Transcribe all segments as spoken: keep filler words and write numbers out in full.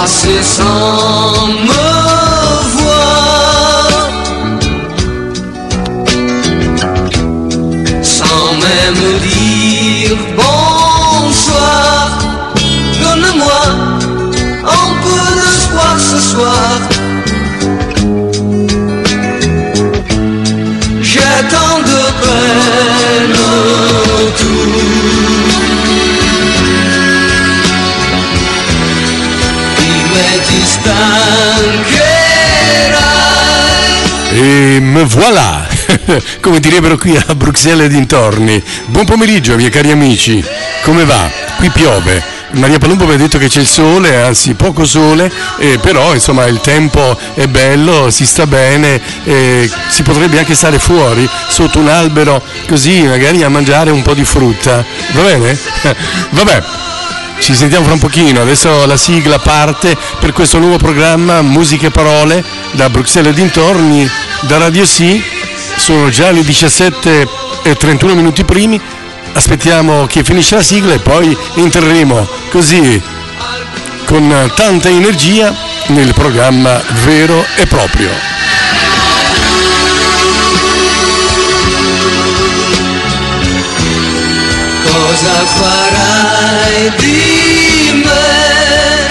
passer sans me voir, sans même dire bonsoir. Donne-moi un peu d'espoir ce soir. J'ai tant de peine autour. E me voilà, come direbbero qui a Bruxelles e dintorni. Buon pomeriggio miei cari amici, come va? Qui piove. Maria Palumbo mi ha detto che c'è il sole, anzi poco sole, eh, però insomma il tempo è bello, si sta bene, eh, si potrebbe anche stare fuori sotto un albero così magari a mangiare un po' di frutta, va bene? Vabbè. Ci sentiamo fra un pochino, adesso la sigla parte per questo nuovo programma Musiche e Parole da Bruxelles e dintorni, da Radio Sì. Sono già le diciassette e trentuno minuti primi, aspettiamo che finisce la sigla e poi entreremo così con tanta energia nel programma vero e proprio. Cosa farai di me?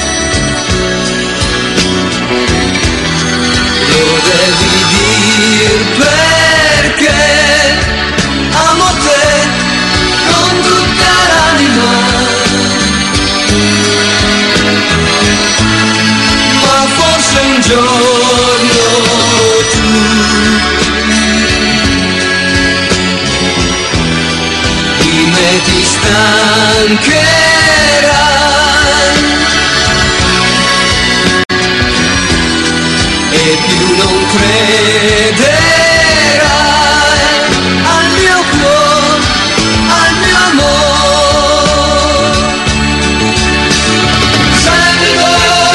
Lo devi dir perché amo te con tutta l'anima, ma forse un giorno tu ti stancherai e più non crederai al mio cuore, al mio amore. Sento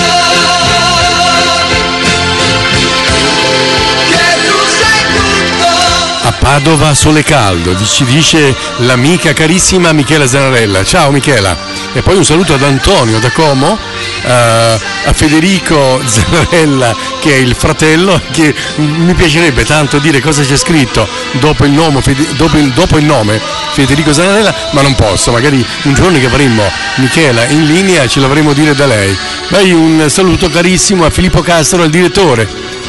che tu sei tutto. A Padova sole caldo, ci dice l'amica carissima Michela Zanarella. Ciao Michela. E poi un saluto ad Antonio da Como, uh, a Federico Zanarella che è il fratello, che mi piacerebbe tanto dire cosa c'è scritto dopo il nome, dopo il, dopo il nome Federico Zanarella, ma non posso, magari un giorno che avremo Michela in linea ce l'avremo dire da lei. Beh, un saluto carissimo a Filippo Castro, il direttore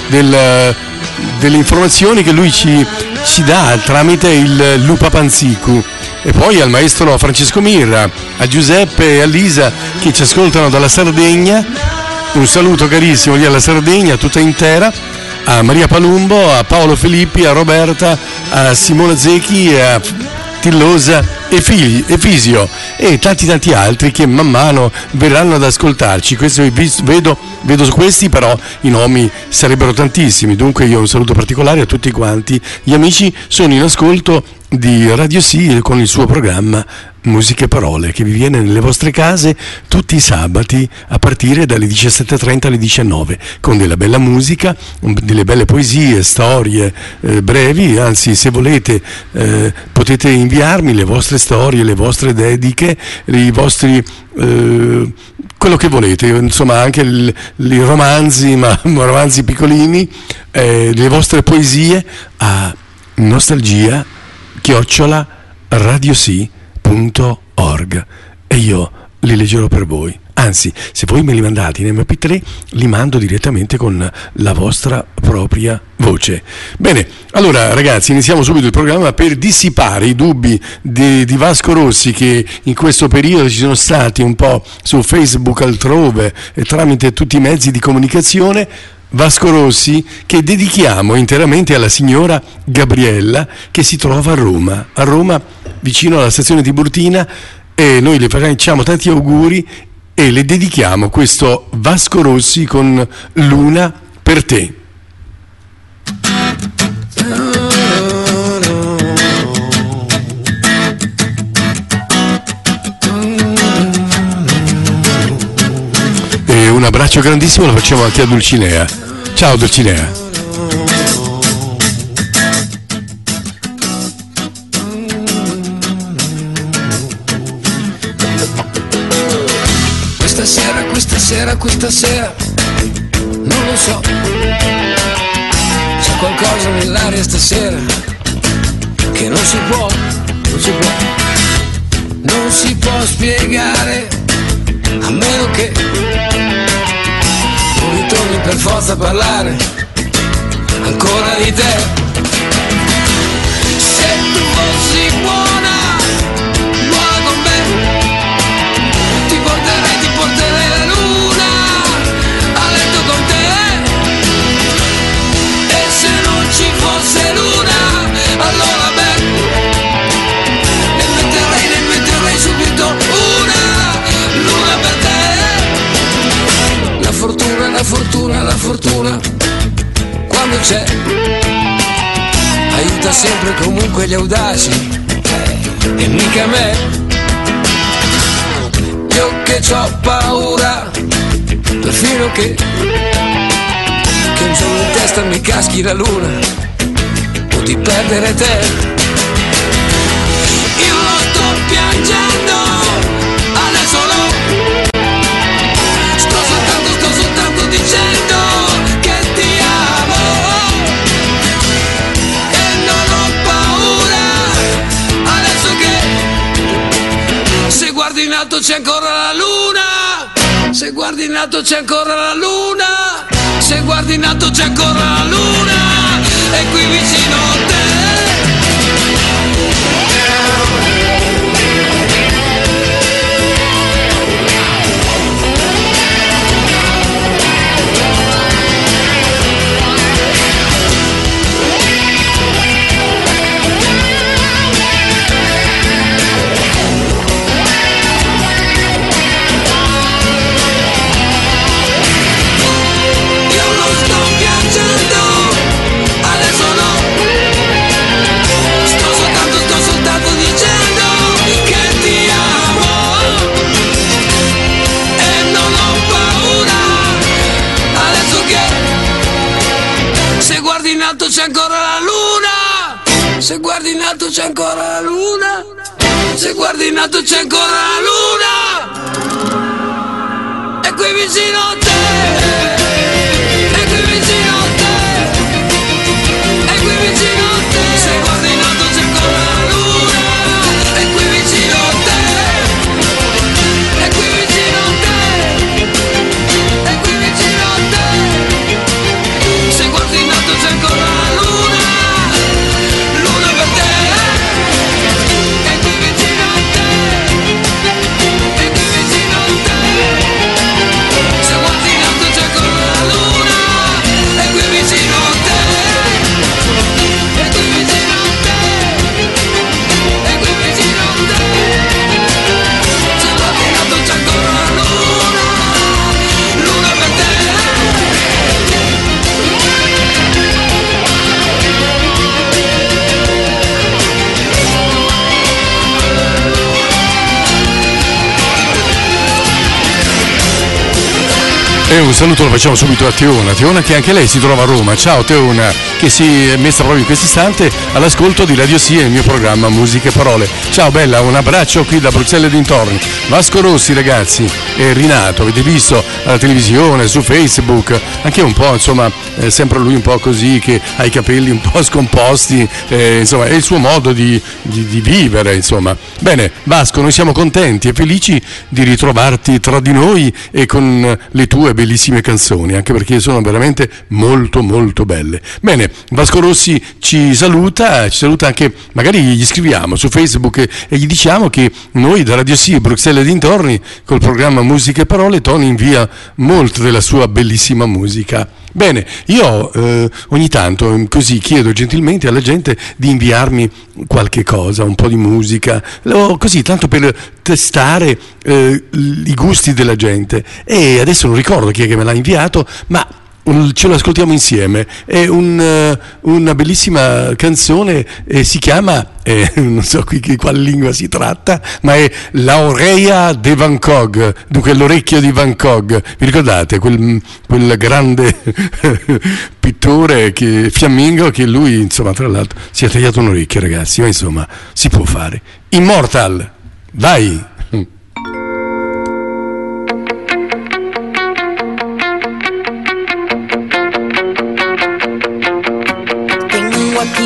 del, delle informazioni che lui ci, ci dà tramite il Lupa Panzicu, e poi al maestro Francesco Mirra, a Giuseppe e a Lisa che ci ascoltano dalla Sardegna, un saluto carissimo lì alla Sardegna tutta intera, a Maria Palumbo, a Paolo Filippi, a Roberta, a Simona Zecchi e a Tillosa e figli, e Fisio e tanti tanti altri che man mano verranno ad ascoltarci. Questo vedo, vedo questi, però i nomi sarebbero tantissimi, dunque io un saluto particolare a tutti quanti gli amici sono in ascolto di Radio Sì con il suo programma Musiche e Parole, che vi viene nelle vostre case tutti i sabati a partire dalle diciassette e trenta alle diciannove, con della bella musica, delle belle poesie, storie eh, brevi. Anzi, se volete eh, potete inviarmi le vostre storie, le vostre dediche, i vostri eh, quello che volete, insomma anche il, i romanzi, ma romanzi piccolini, eh, le vostre poesie a nostalgia chiocciola radiosì punto org e io li leggerò per voi. Anzi, se voi me li mandate in emme pi tre, li mando direttamente con la vostra propria voce. Bene, allora ragazzi, iniziamo subito il programma per dissipare i dubbi di, di Vasco Rossi, che in questo periodo ci sono stati un po' su Facebook, altrove e tramite tutti i mezzi di comunicazione. Vasco Rossi, che dedichiamo interamente alla signora Gabriella, che si trova a Roma, a Roma vicino alla stazione Tiburtina, e noi le facciamo tanti auguri e le dedichiamo questo Vasco Rossi con Luna per te. E un abbraccio grandissimo lo facciamo anche a Dulcinea. Ciao Dulcinea. questa sera, questa sera, questa sera, non lo so, c'è qualcosa nell'aria stasera che non si può, non si può, non si può spiegare, a meno che non ritorni per forza a parlare ancora di te. Se tu fossi buona, buona con me, ti porterei, ti porterei la luna a letto con te. E se non ci fosse luna, allora beh, ne metterei, ne metterei subito una luna per te. La fortuna, la fortuna, la fortuna, quando c'è, aiuta sempre comunque gli audaci, e mica me. Io che c'ho paura, perfino che Che un giorno in testa mi caschi la luna, o di perdere te. Io lo sto piangendo, adesso no, sto soltanto, sto soltanto dicendo che ti amo. E non ho paura, adesso che se guardi in alto c'è ancora la luna, se guardi in alto c'è ancora la luna, se guardi in alto c'è ancora la luna, e qui vicino a te. C'è ancora la luna, se guardi in alto c'è ancora la luna, se guardi in alto c'è ancora la luna, e qui vicino a te, e qui vicino a te, e qui vicino a te, se guardi in alto c'è ancora la luna, e qui vicino a te, e qui vicino a te, e qui vicino a te, se guardi in alto c'è ancora la luna, luna per te, e qui vicino a te, e qui vicino a te, se guardi in alto c'è ancora la luna, e qui vicino a te, e qui vicino a te, e qui vicino a te, se guardi in alto c'è ancora la luna, luna per te. E un saluto lo facciamo subito a Teona, Teona che anche lei si trova a Roma. Ciao Teona, che si è messa proprio in questo istante all'ascolto di Radio Sì e il mio programma Musiche e Parole. Ciao bella, un abbraccio qui da Bruxelles e dintorni. Vasco Rossi ragazzi, e Rinato, avete visto alla televisione, su Facebook, anche un po' insomma, eh, sempre lui un po' così, che ha i capelli un po' scomposti, eh, insomma è il suo modo di, di, di vivere insomma. Bene Vasco, noi siamo contenti e felici di ritrovarti tra di noi e con le tue bellissime canzoni, anche perché sono veramente molto molto belle. Bene, Vasco Rossi ci saluta, ci saluta anche, magari gli scriviamo su Facebook e, e gli diciamo che noi da Radio Sì, Bruxelles e dintorni, col programma Musiche e Parole, Tony invia molto della sua bellissima musica. Bene, io eh, ogni tanto così chiedo gentilmente alla gente di inviarmi qualche cosa, un po' di musica, così tanto per testare eh, i gusti della gente, e adesso non ricordo chi è che me l'ha inviato, ma ce lo ascoltiamo insieme. È un, una bellissima canzone, eh, si chiama, eh, non so qui di quale lingua si tratta, ma è La Oreja de Van Gogh, dunque l'orecchio di Van Gogh. Vi ricordate quel, quel grande pittore che, fiammingo, che lui insomma tra l'altro si è tagliato un orecchio, ragazzi, ma insomma si può fare. Immortal, vai!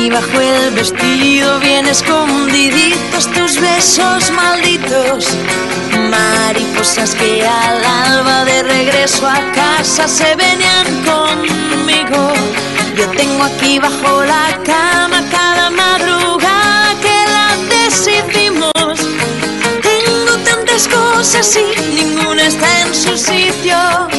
aquí bajo el vestido, bien escondiditos tus besos malditos. Mariposas que al alba de regreso a casa se venían conmigo. Yo tengo aquí bajo la cama cada madrugada que la decidimos. Tengo tantas cosas y ninguna está en su sitio.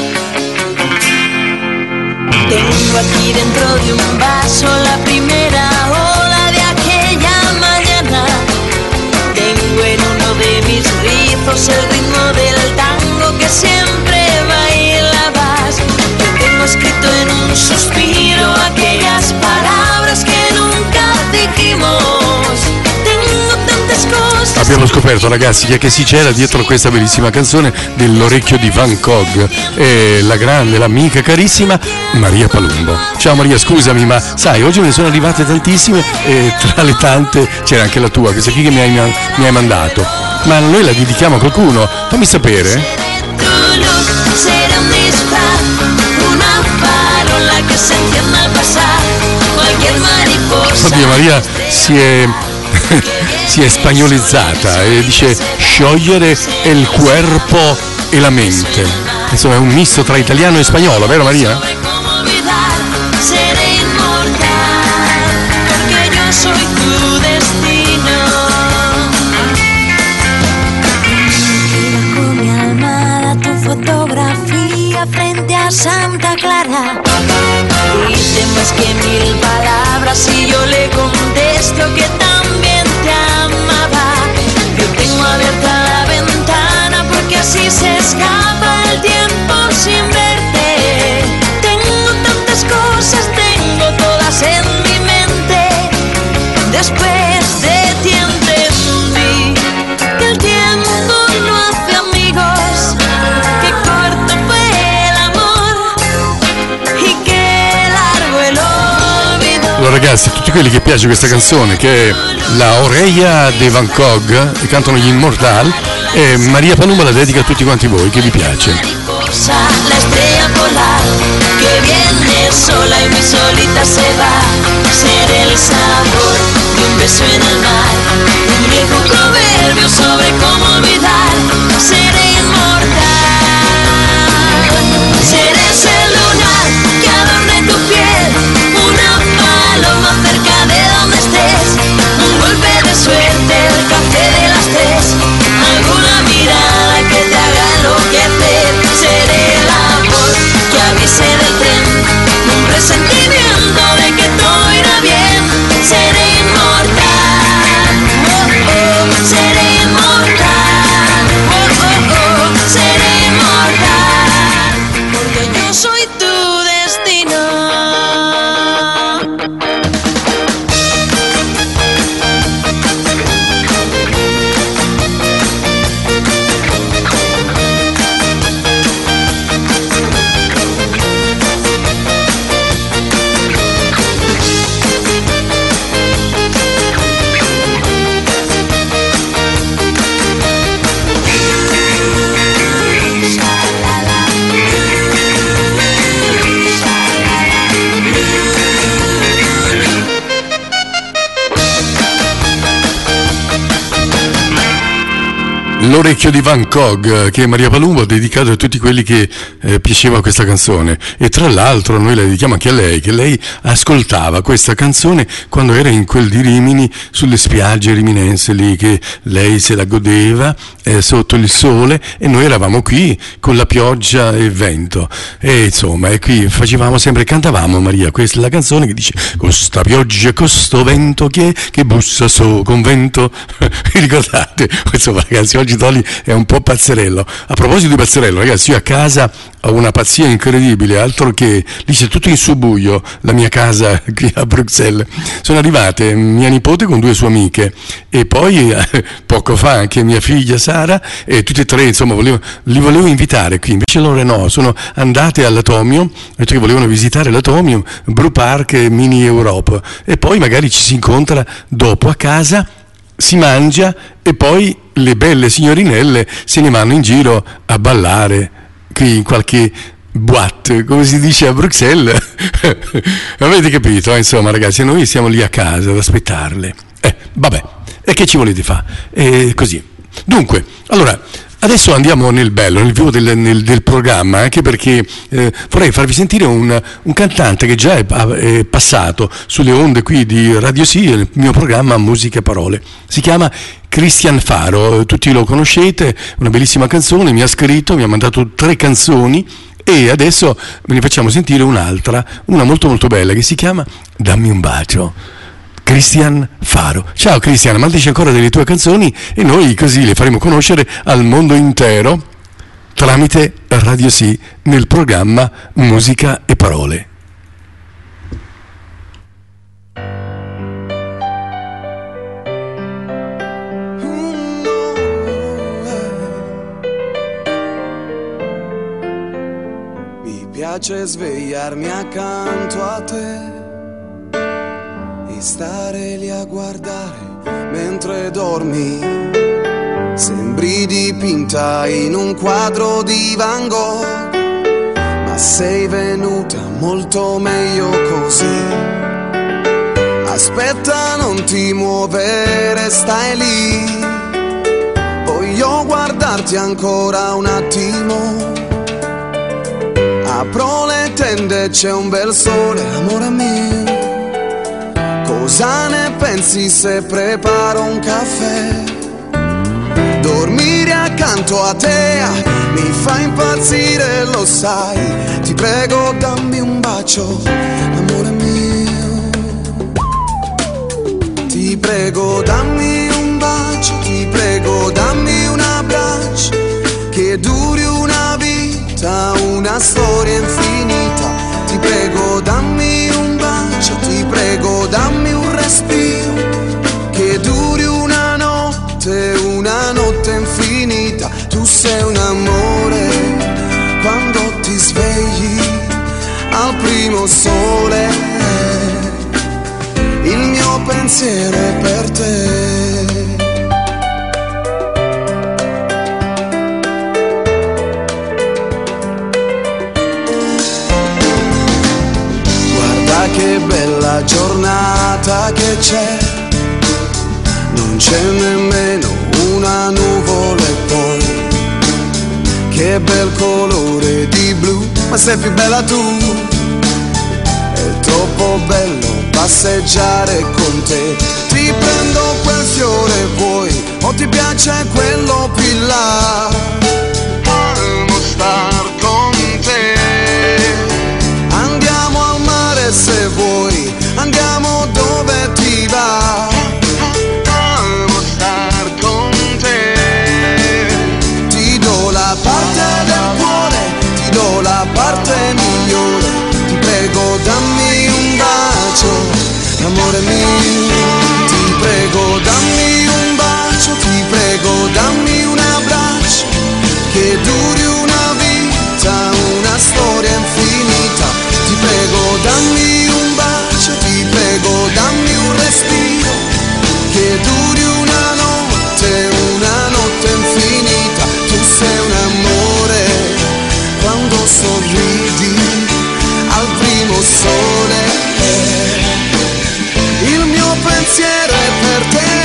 Tengo aquí dentro de un vaso la primera ola de aquella mañana. Tengo en uno de mis rizos el ritmo del tango que siempre bailabas. Yo tengo escrito en un suspiro aquellas palabras que nunca dijimos. Tengo tantas cosas. Abbiamo scoperto, ragazzi, che si c'era dietro questa bellissima canzone dell'Orecchio di Van Gogh, e la grande, l'amica carissima Maria Palumbo. Ciao Maria, scusami, ma sai, oggi me ne sono arrivate tantissime e tra le tante c'era anche la tua, questa qui che mi hai, mi hai mandato. Ma noi la dedichiamo a qualcuno? Fammi sapere. Oddio, Maria si è si è spagnolizzata e dice sciogliere il cuerpo e la mente. Insomma è un misto tra italiano e spagnolo, vero Maria? Santa Clara, dice más que mil palabras y yo le contesto que también te amaba. Yo tengo abierta la ventana porque así se escapa el tiempo sin verte. Tengo tantas cosas, tengo todas en mi mente. Después de ti entendí que el tiempo no hace amigos, que corto fue ragazzi, tutti quelli che piace questa canzone, che è la Oreja de Van Gogh, che cantano gli Immortal, e Maria Palumbo la dedica a tutti quanti voi che vi piace. La estrella polar que viene sola y muy solita se va. Ser el sabor de un beso en el mar, un viejo proverbio sobre cómo olvidar. Seré inmortal, seré ese lunar que adorne tu piel, una paloma cerca de donde estés, un golpe de suerte, el café de las tres, alguna mirada que te haga enloquecer. Seré la voz que avise del tren, un presentimiento de que todo irá bien. Seré inmortal, oh, oh, seré inmortal, oh, oh, oh, seré inmortal, porque yo soy tu destino. L'Orecchio di Van Gogh, che Maria Palumbo ha dedicato a tutti quelli che eh, piaceva questa canzone, e tra l'altro noi la dedichiamo anche a lei, che lei ascoltava questa canzone quando era in quel di Rimini, sulle spiagge riminense lì, che lei se la godeva eh, sotto il sole, e noi eravamo qui con la pioggia e il vento, e insomma e qui facevamo sempre, cantavamo Maria, questa è la canzone che dice costa pioggia e costo vento che, che bussa so convento. Vi ricordate? Insomma ragazzi, oggi Tolli è un po' pazzerello. A proposito di pazzerello, ragazzi, io a casa ho una pazzia incredibile, altro che lì c'è tutto in subbuglio, la mia casa qui a Bruxelles. Sono arrivate mia nipote con due sue amiche e poi eh, poco fa anche mia figlia Sara, e tutte e tre insomma volevo, li volevo invitare qui, invece loro no, sono andate all'Atomium, perché volevano visitare l'Atomium, Brew Park e Mini Europe, e poi magari ci si incontra dopo a casa, si mangia e poi le belle signorinelle se ne vanno in giro a ballare qui in qualche boîte, come si dice a Bruxelles. Avete capito, eh? Insomma, ragazzi, noi siamo lì a casa ad aspettarle. Eh, vabbè, e che ci volete fare? Eh, così. Dunque, allora, adesso andiamo nel bello, nel vivo del, nel, del programma, anche perché eh, vorrei farvi sentire un, un cantante che già è, è passato sulle onde qui di Radio Sì, il mio programma Musica e Parole. Si chiama Cristian Faro, tutti lo conoscete, una bellissima canzone, mi ha scritto, mi ha mandato tre canzoni e adesso ve ne facciamo sentire un'altra, una molto molto bella che si chiama Dammi un bacio. Cristian Faro. Ciao Cristian, mandaci ancora delle tue canzoni e noi così le faremo conoscere al mondo intero tramite Radio Sì nel programma Musica e Parole. Mi piace svegliarmi accanto a te e stare lì a guardare mentre dormi. Sembri dipinta in un quadro di Van Gogh, ma sei venuta molto meglio così. Aspetta, non ti muovere, stai lì. Voglio guardarti ancora un attimo. Apro le tende, c'è un bel sole, amore mio. Cosa ne pensi se preparo un caffè? Dormire accanto a te mi fa impazzire, lo sai. Ti prego dammi un bacio, amore mio. Ti prego dammi un bacio, ti prego dammi un abbraccio, che duri una vita, una storia infinita. Ti prego dammi un bacio, ti prego dammi un respiro, che duri una notte, una notte infinita. Tu sei un amore quando ti svegli al primo sole, il mio pensiero è per te. Che bella giornata che c'è, non c'è nemmeno una nuvola e poi che bel colore di blu, ma sei più bella tu. È troppo bello passeggiare con te. Ti prendo quel fiore vuoi, o ti piace quello più in là. Amo star con te. Se vuoi andiamo dove ti va. Amo star con te. Ti do la parte del cuore, ti do la parte migliore. Ti prego dammi un bacio, amore mio. Ti prego dammi un bacio, ti prego dammi un abbraccio, che duri una vita, una storia infinita. Ti prego dammi un bacio, ti prego dammi un respiro, che duri una notte, una notte infinita. Tu sei un amore quando sorridi al primo sole, il mio pensiero è per te.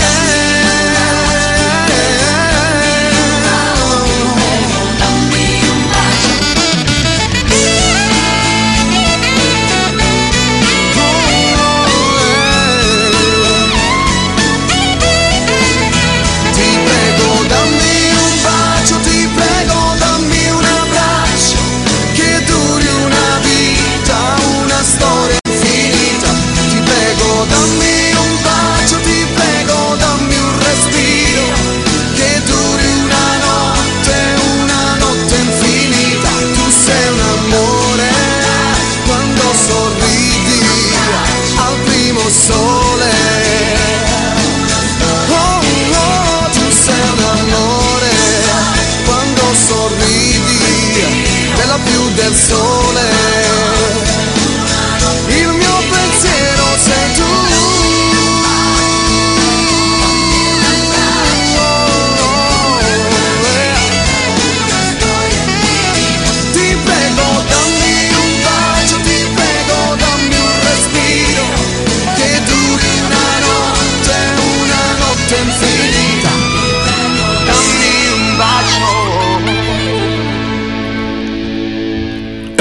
Che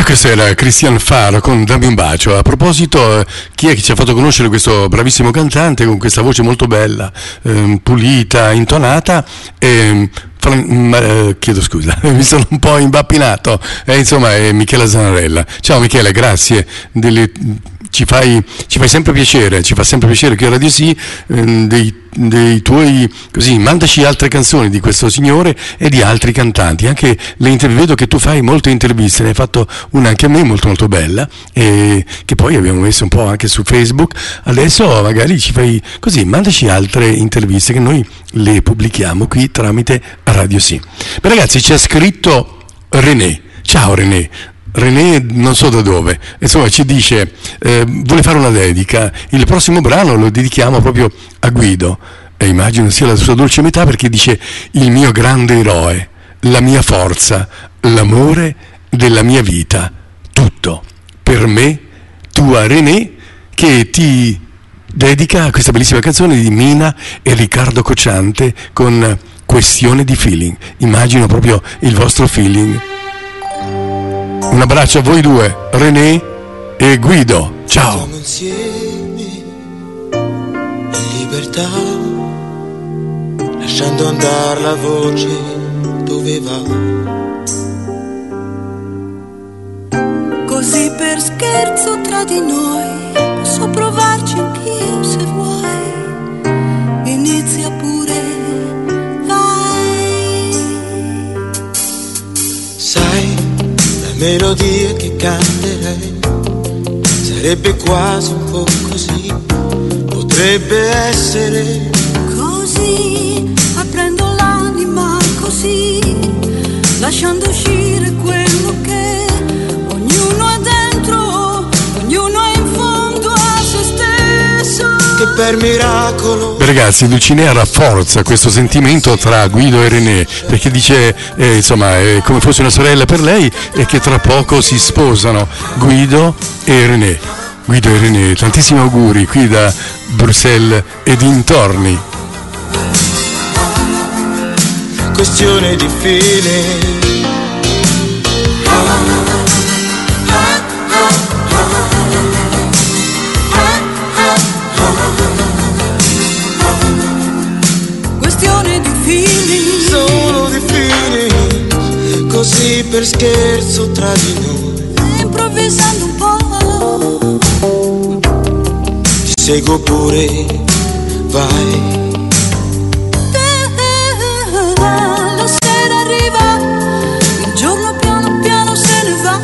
Questo era Cristian Faro con Dammi un bacio. A proposito, chi è che ci ha fatto conoscere questo bravissimo cantante con questa voce molto bella, ehm, pulita, intonata? E, eh, chiedo scusa, mi sono un po' imbappinato. Eh, insomma, è Michela Zanarella. Ciao Michela, grazie. Delle, ci, fai, ci fai sempre piacere, ci fa sempre piacere che a Radio Sì ehm, dei dei tuoi, così, mandaci altre canzoni di questo signore e di altri cantanti, anche le interviste. Vedo che tu fai molte interviste, ne hai fatto una anche a me molto molto bella, e che poi abbiamo messo un po' anche su Facebook. Adesso magari ci fai così, mandaci altre interviste che noi le pubblichiamo qui tramite Radio Sì. Beh ragazzi, ci ha scritto René. Ciao René. René non so da dove, insomma ci dice eh, vuole fare una dedica. Il prossimo brano lo dedichiamo proprio a Guido, e immagino sia la sua dolce metà, perché dice: il mio grande eroe, la mia forza, l'amore della mia vita, tutto per me, tua René, che ti dedica questa bellissima canzone di Mina e Riccardo Cocciante con Questione di feeling. Immagino proprio il vostro feeling. Un abbraccio a voi due, René e Guido. Ciao. Siamo insieme in libertà, lasciando andare la voce dove va. Così per scherzo tra di noi posso provarci anch'io se vuoi. Inizia pure, vai. Sai, melodia che canterei sarebbe quasi un po' così, potrebbe essere così, aprendo l'anima così, lasciando uscire quello che ognuno ha dentro, ognuno è in fondo a se stesso. Che per miracolo. Beh, ragazzi, Dulcinea rafforza questo sentimento tra Guido e René, perché dice eh, insomma è come fosse una sorella per lei, e che tra poco si sposano Guido e René. Guido e René, tantissimi auguri qui da Bruxelles e dintorni. Questione di fine. Così per scherzo tra di noi, improvvisando un po', ti seguo pure, vai. La sera arriva, il giorno piano piano se ne va.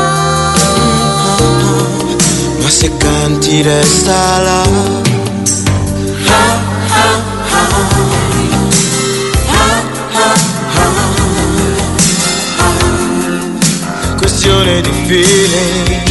Ma se canti resta là. Questione di feeling.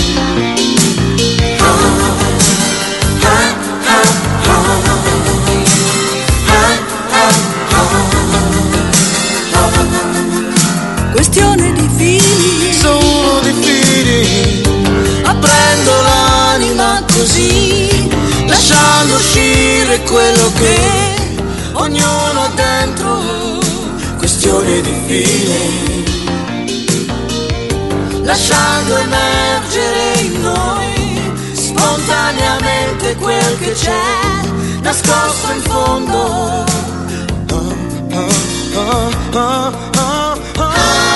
Questione di feeling. Solo di feeling. Aprendo l'anima così, lasciando uscire quello che ognuno ha dentro. Questione di feeling. Lasciando emergere in noi spontaneamente quel che c'è nascosto in fondo. Oh, oh, oh, oh, oh.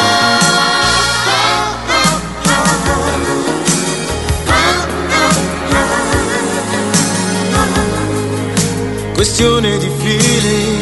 Questione di feeling.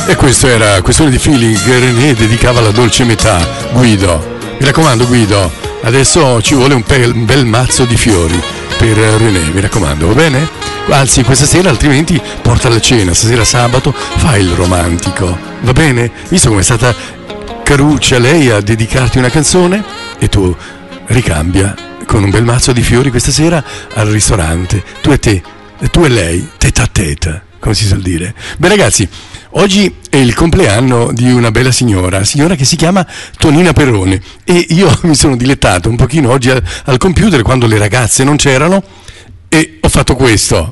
E questo era Questione di feeling che René dedicava alla dolce metà. Guido, mi raccomando Guido, adesso ci vuole un, pe- un bel mazzo di fiori per René, mi raccomando, va bene? Anzi, questa sera altrimenti porta la cena, stasera sabato fai il romantico, va bene? Visto come è stata caruccia lei a dedicarti una canzone e tu ricambia con un bel mazzo di fiori questa sera al ristorante, tu e te, tu e lei, tête à tête, come si suol dire. Beh ragazzi, oggi è il compleanno di una bella signora, signora che si chiama Tonina Perrone, e io mi sono dilettato un pochino oggi al, al computer quando le ragazze non c'erano e ho fatto questo.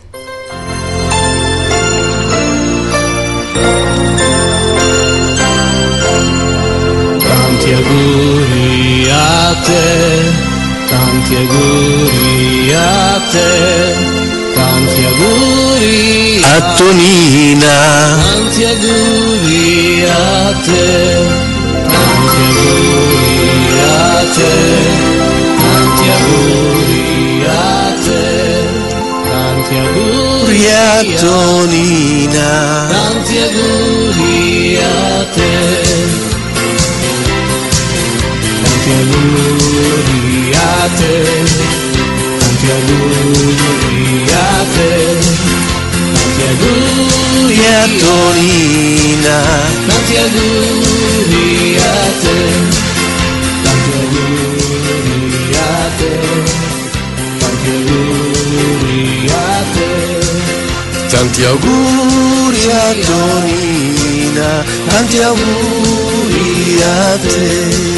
Tanti auguri a te, tanti auguri a te, tanti auguri a Tonina, tanti auguri a te, tanti auguri a te, tanti auguri a te, tanti auguri a a Tonina, tanti auguri a te. Tanti auguri a te, tanti auguri a te, tanti auguri a Tonina, tanti auguri a te, tanti auguri a te, tanti auguri a te, tanti auguri a Tonina, tanti auguri a te.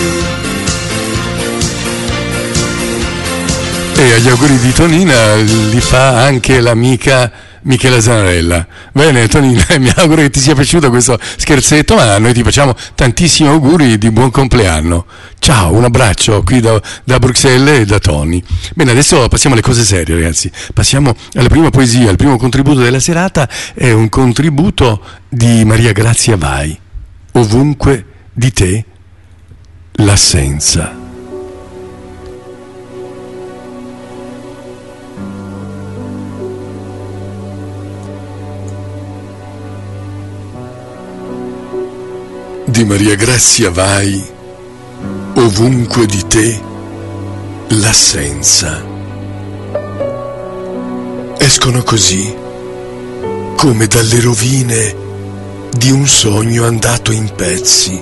E agli auguri di Tonina li fa anche l'amica Michela Zanarella. Bene Tonina, mi auguro che ti sia piaciuto questo scherzetto, ma noi ti facciamo tantissimi auguri di buon compleanno. Ciao, un abbraccio qui da, da Bruxelles e da Tony. Bene, adesso passiamo alle cose serie ragazzi, passiamo alla prima poesia. Il primo contributo della serata è un contributo di Maria Grazia Vai, Ovunque di te l'assenza. Di Maria Grazia Vai, ovunque di te l'assenza. Escono così, come dalle rovine di un sogno andato in pezzi,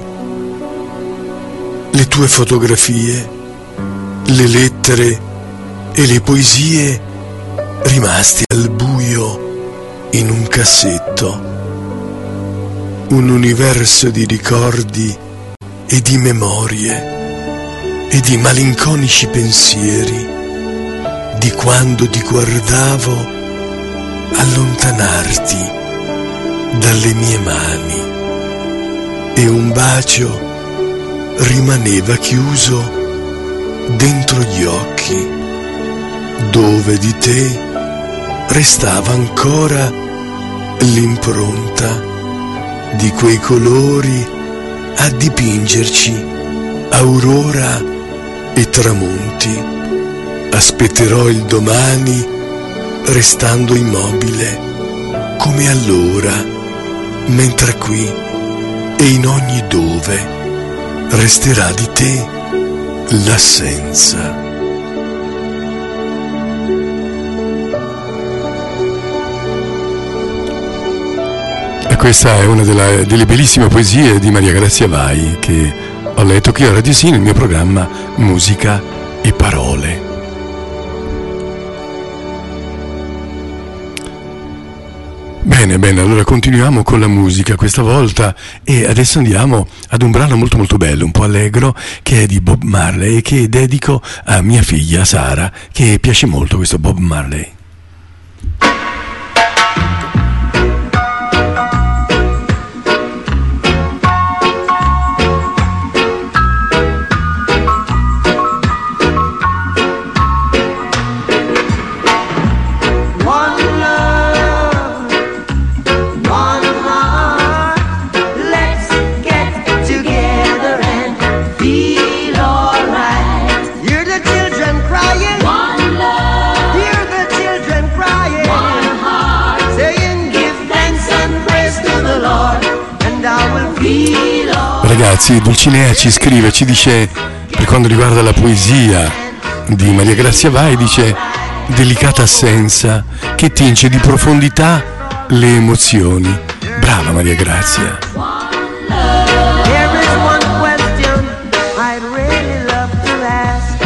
le tue fotografie, le lettere e le poesie rimaste al buio in un cassetto. Un universo di ricordi e di memorie e di malinconici pensieri di quando ti guardavo allontanarti dalle mie mani e un bacio rimaneva chiuso dentro gli occhi, dove di te restava ancora l'impronta di quei colori a dipingerci aurora e tramonti. Aspetterò il domani restando immobile come allora, mentre qui e in ogni dove resterà di te l'assenza. Questa è una della, delle bellissime poesie di Maria Grazia Vai che ho letto qui a Radio Sì nel mio programma Musica e Parole. Bene, bene, allora continuiamo con la musica questa volta e adesso andiamo ad un brano molto molto bello, un po' allegro, che è di Bob Marley e che dedico a mia figlia Sara, che piace molto questo Bob Marley. Hear the children crying. One love. Hear the children Ragazzi, Dulcinea ci scrive, ci dice, per quanto riguarda la poesia di Maria Grazia Vai, dice: delicata assenza che tinge di profondità le emozioni. Brava Maria Grazia. There is one question I'd really love to ask.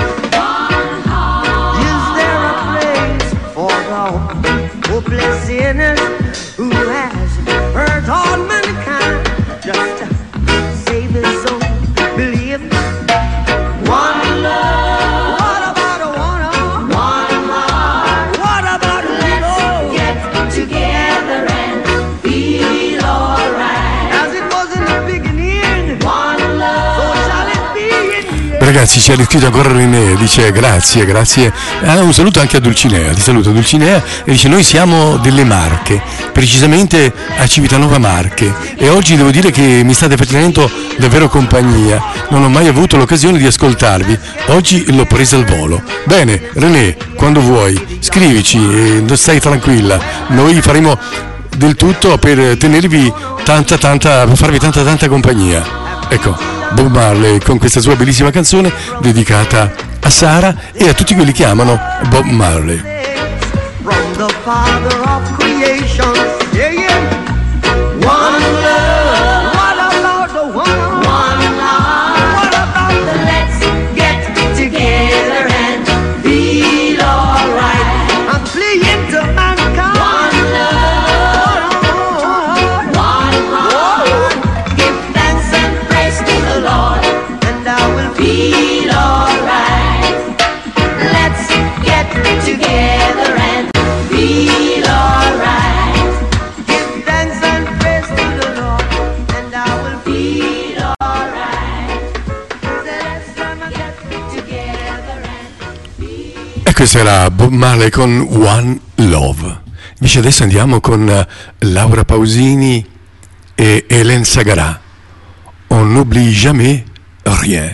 Is there a place for the hopeless sinners who has hurt all mankind just to save his soul? Believe one love. What about a one? One heart. What about a little? Get together and feel alright. As it was in the beginning. One love. So shall it be in the end. Ragazzi, ci ha riscritto ancora René, dice grazie, grazie. Ah, un saluto anche a Dulcinea, ti saluto Dulcinea, e dice: noi siamo delle Marche, precisamente a Civitanova Marche, e oggi devo dire che mi state facendo davvero compagnia, non ho mai avuto l'occasione di ascoltarvi, oggi l'ho presa al volo. Bene, René, quando vuoi, scrivici, e stai tranquilla, noi faremo del tutto per tenervi tanta tanta, per farvi tanta tanta compagnia. Ecco, Bob Marley con questa sua bellissima canzone dedicata a Sara e a tutti quelli che amano Bob Marley. From the Father of creation, yeah, yeah. One love. What about the one? One love. What about the let's get together and feel alright? I'm fleeing to mankind. One love. One heart. Give thanks and praise to the Lord, and I will feel alright. Let's get together and feel alright. Give thanks and praise to the Lord, and I will feel alright. Let's get together and E questo era Bob Marley con One Love. Invece adesso andiamo con Laura Pausini e Hélène Ségara. On n'oublie jamais rien.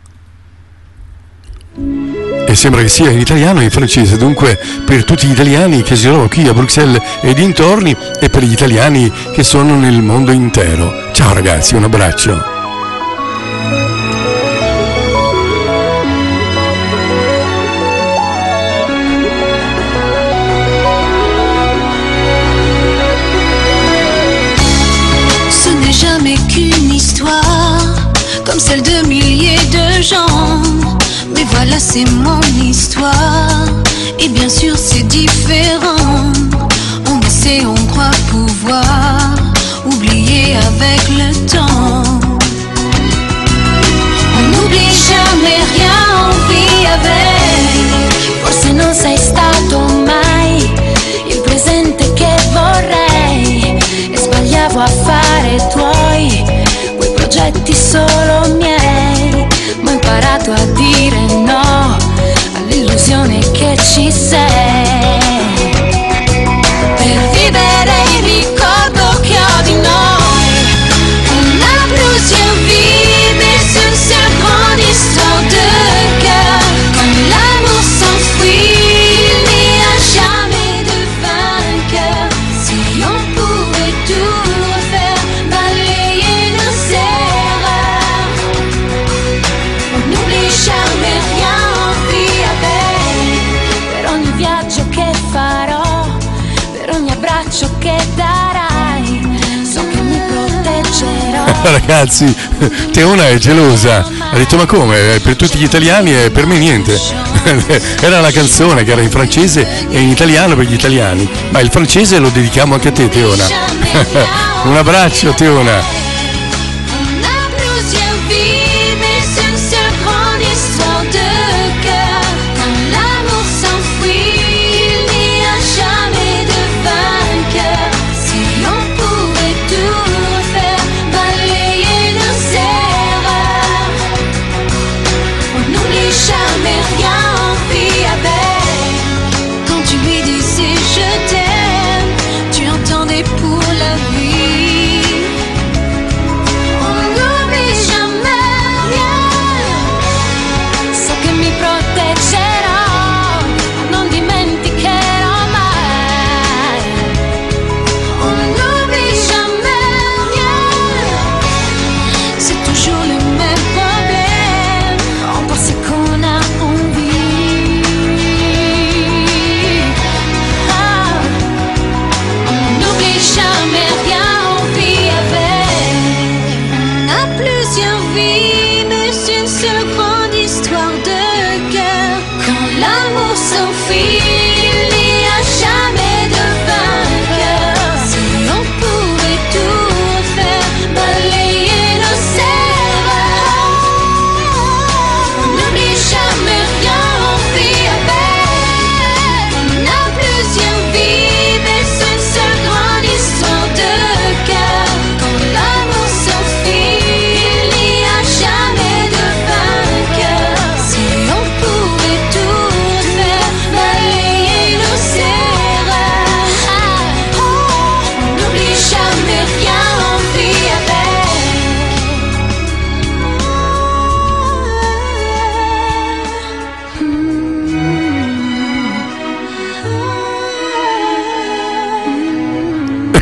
E sembra che sia in italiano e in francese, dunque per tutti gli italiani che si trovano qui a Bruxelles e dintorni, e per gli italiani che sono nel mondo intero. Ciao ragazzi, un abbraccio. Ce n'est jamais qu'une histoire, comme celle de milliers de gens. Mais voilà, c'est mon histoire, et bien sûr c'est différent. On essaie, on croit pouvoir oublier avec le temps. On n'oublie jamais rien, on vit avec. Forse non sei stato mai il presente che vorrei, e sbagliavo a fare tuoi quei progetti solo miei, ma ho imparato a dire no all'illusione che ci sei, per vivere il ricordo che ho di noi. On a plusieurs vies, mais une seule grande histoire de cœur. Comme l'amour s'enfuit, il n'y a jamais de vainqueur. Si on pouvait tout refaire, balayer nos erreurs. On n'oublie jamais rien, on vit avec. Per ogni viaggio che farò, per ogni abbraccio che darai, so che mi proteggerò. Ragazzi, Teona è gelosa, ha detto: ma come? Per tutti gli italiani e per me niente. Era la canzone che era in francese e in italiano per gli italiani, ma il francese lo dedichiamo anche a te, Teona. Un abbraccio, Teona. On a plusieurs vies, mais une seule grande histoire de cœur. Quand l'amour s'enfuit, il n'y a jamais de vainqueur. Si on pouvait tout refaire, balayer nos erreurs. On n'oublie jamais rien, on vit avec. Quand tu lui disais je t'aime, tu entendais pour la vie.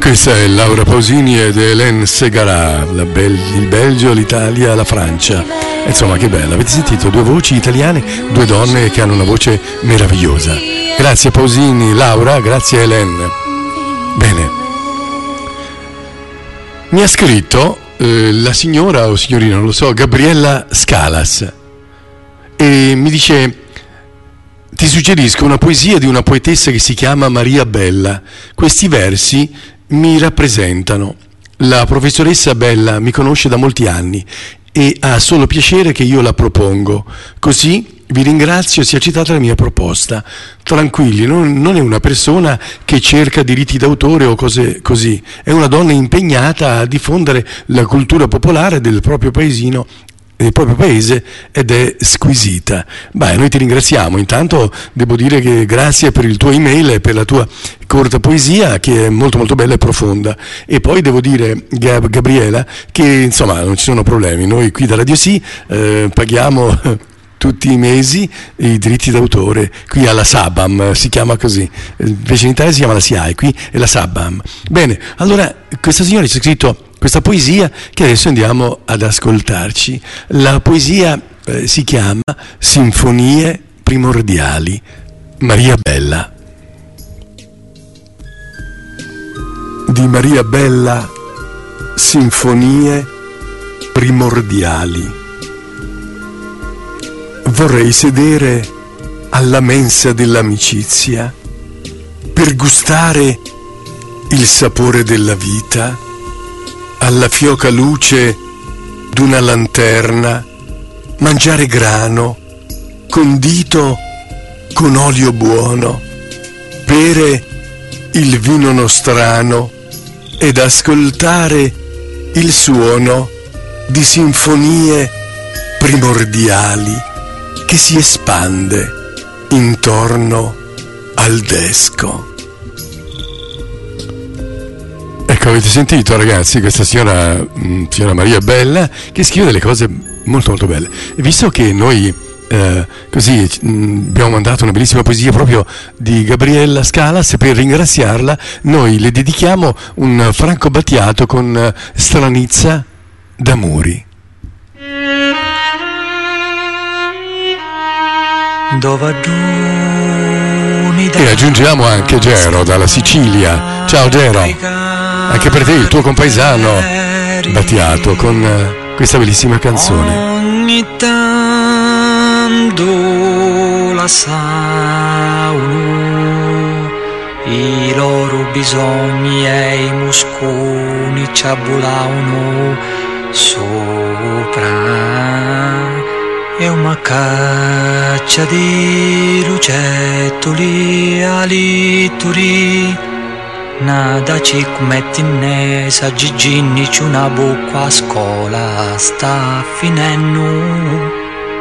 Questa è Laura Pausini ed Hélène Ségara, la Bel- il Belgio, l'Italia, la Francia. Insomma, che bella, avete sentito? Due voci italiane, due donne che hanno una voce meravigliosa. Grazie Pausini, Laura, grazie Hélène. Bene. Mi ha scritto eh, la signora o signorina, non lo so, Gabriella Scalas, e mi dice: ti suggerisco una poesia di una poetessa che si chiama Maria Bella. Questi versi mi rappresentano. La professoressa Bella mi conosce da molti anni e ha solo piacere che io la propongo. Così vi ringrazio sia citata la mia proposta. Tranquilli, non, non è una persona che cerca diritti d'autore o cose così. È una donna impegnata a diffondere la cultura popolare del proprio paesino, del proprio paese, ed è squisita. Beh, noi ti ringraziamo. Intanto devo dire che grazie per il tuo email e per la tua corta poesia, che è molto molto bella e profonda. E poi devo dire, Gab- Gabriela, che insomma non ci sono problemi. Noi qui da Radio Sì eh, paghiamo tutti i mesi i diritti d'autore qui alla Sabam, si chiama così, invece in Italia si chiama la S I A E, qui è la Sabam. Bene, allora questa signora ci ha scritto questa poesia che adesso andiamo ad ascoltarci. La poesia eh, si chiama Sinfonie primordiali. Maria Bella. Di Maria Bella, Sinfonie primordiali. Vorrei sedere alla mensa dell'amicizia per gustare il sapore della vita, alla fioca luce d'una lanterna, mangiare grano condito con olio buono, bere il vino nostrano ed ascoltare il suono di sinfonie primordiali che si espande intorno al desco. Ecco, avete sentito ragazzi, questa signora, mh, signora Maria Bella, che scrive delle cose molto molto belle. E visto che noi eh, così mh, abbiamo mandato una bellissima poesia proprio di Gabriella Scalas, per ringraziarla noi le dedichiamo un Franco Battiato con uh, Stranizza d'Amori. E aggiungiamo anche Gero dalla Sicilia. Ciao Gero, anche per te, il tuo compaesano Battiato, con questa bellissima canzone. Ogni tanto la sauno i loro bisogni e i musconi ci abbulavano sopra. È una caccia di lucettoli alituri, nada ci metti nesa giginni c'è una bocca a scuola sta finendo.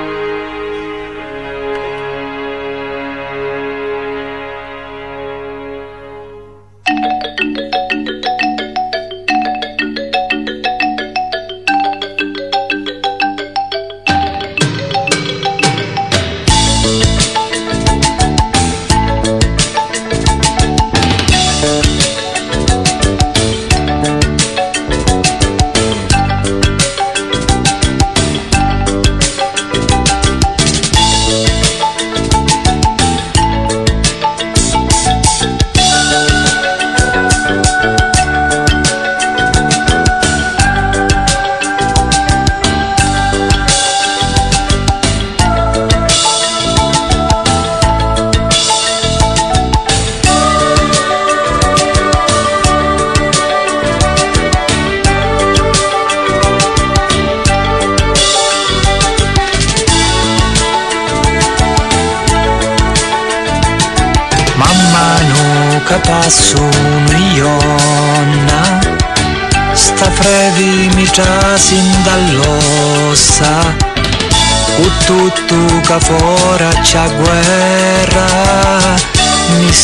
Sono ionna, sta frevi mi trasin dall'ossa, u tutto che fora c'è guerra, mi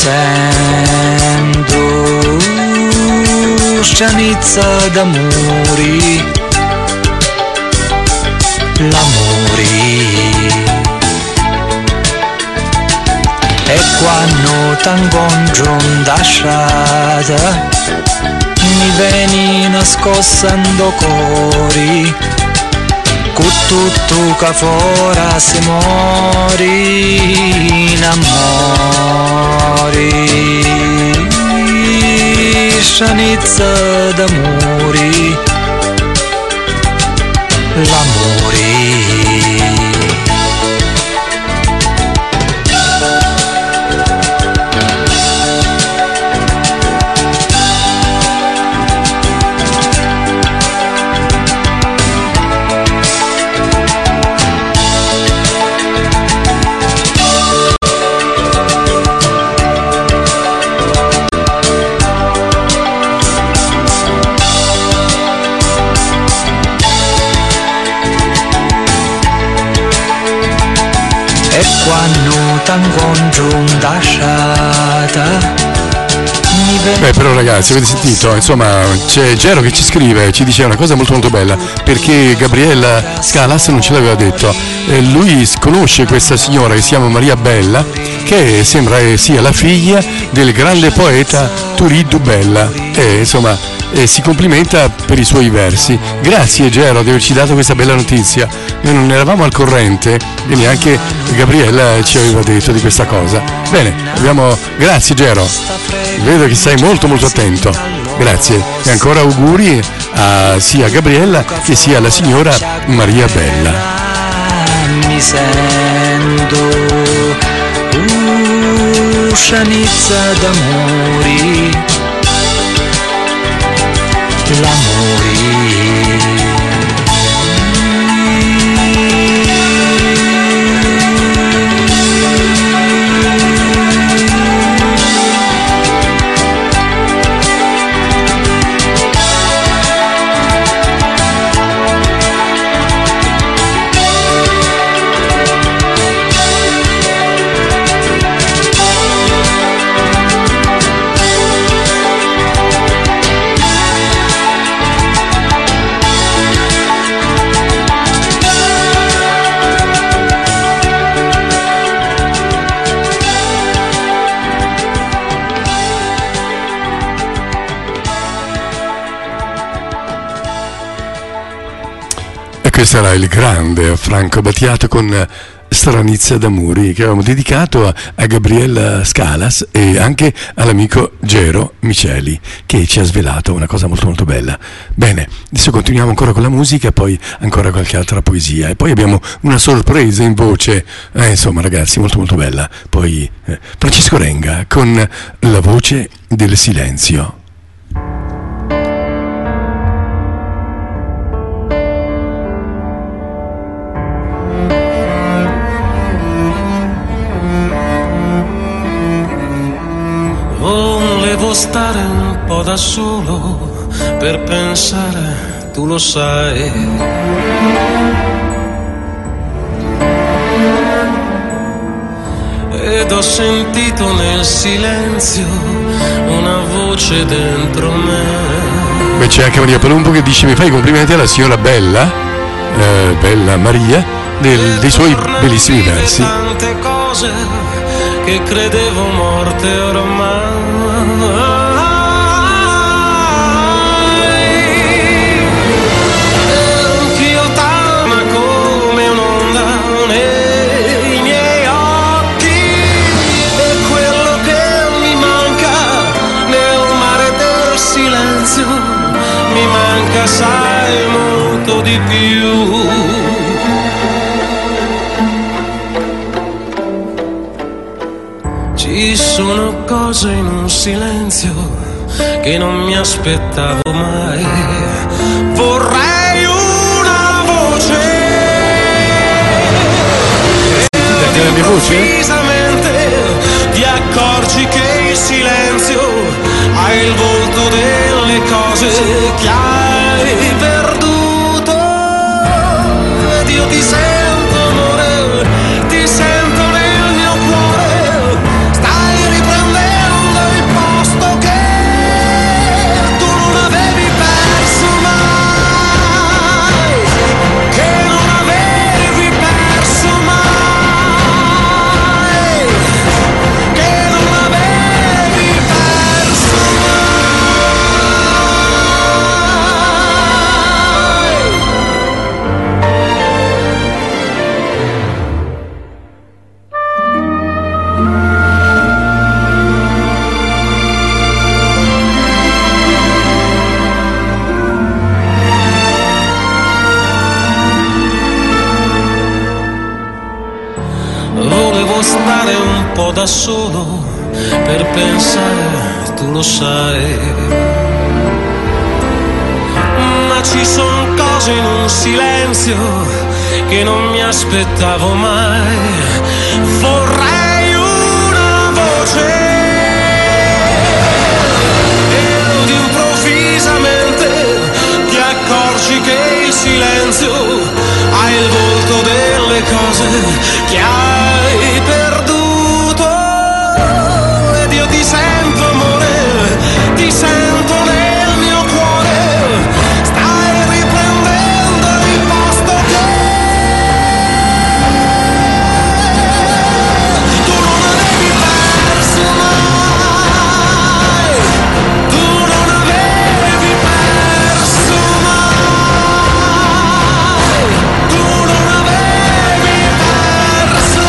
sento stranizza d'amori, l'amori. E quando t'incontro da strada mi veni nascostando cori, cu tutto che fora se mori in amori, scianizza d'amori, l'amori. E quando t'incontro lasciata. Beh, però ragazzi, avete sentito? Insomma, c'è Gero che ci scrive, ci dice una cosa molto molto bella, perché Gabriella Scalas non ce l'aveva detto. Eh, lui conosce questa signora che si chiama Maria Bella, che sembra sia la figlia del grande poeta Turiddu Bella, e insomma eh, si complimenta per i suoi versi. Grazie Gero di averci dato questa bella notizia, noi non eravamo al corrente e neanche Gabriella ci aveva detto di questa cosa. Bene, abbiamo... grazie Gero, vedo che sei molto molto attento, grazie, e ancora auguri a sia Gabriella che sia la signora Maria Bella. Mi sento uscianizza d'amori, l'amori. Questo era il grande Franco Battiato con Stranizia d'amori, che avevamo dedicato a, a Gabriella Scalas e anche all'amico Gero Miceli, che ci ha svelato una cosa molto molto bella. Bene, adesso continuiamo ancora con la musica, poi ancora qualche altra poesia e poi abbiamo una sorpresa in voce, eh, insomma ragazzi, molto molto bella. Poi eh, Francesco Renga con La voce del silenzio. Volevo stare un po' da solo per pensare, tu lo sai. Ed ho sentito nel silenzio una voce dentro me. Beh, c'è anche Maria Palumbo che dice: mi fai i complimenti alla signora Bella, eh, Bella Maria, del, dei suoi bellissimi versi. Tante cose che credevo morte ormai. Anch'io t'amo come un'onda nei miei occhi, e quello che mi manca nel mare del silenzio mi manca, sai, molto di più. Ci sono cose in un silenzio che non mi aspettavo mai. Vorrei una voce. Sentite la mia voce? Improvvisamente ti accorgi che il silenzio ha il volto delle cose che hai perduto. Ed io ti sento, amore, ti sento nel mio cuore. po' da solo per pensare, tu lo sai. Ma ci sono cose in un silenzio che non mi aspettavo mai. Vorrei una voce ed improvvisamente ti accorgi che il silenzio ha il volto delle cose che hai perduto. Ed io ti sento amore, ti sento nel mio cuore, stai riprendendo il posto che tu non avevi perso mai, tu non avevi perso mai, tu non avevi perso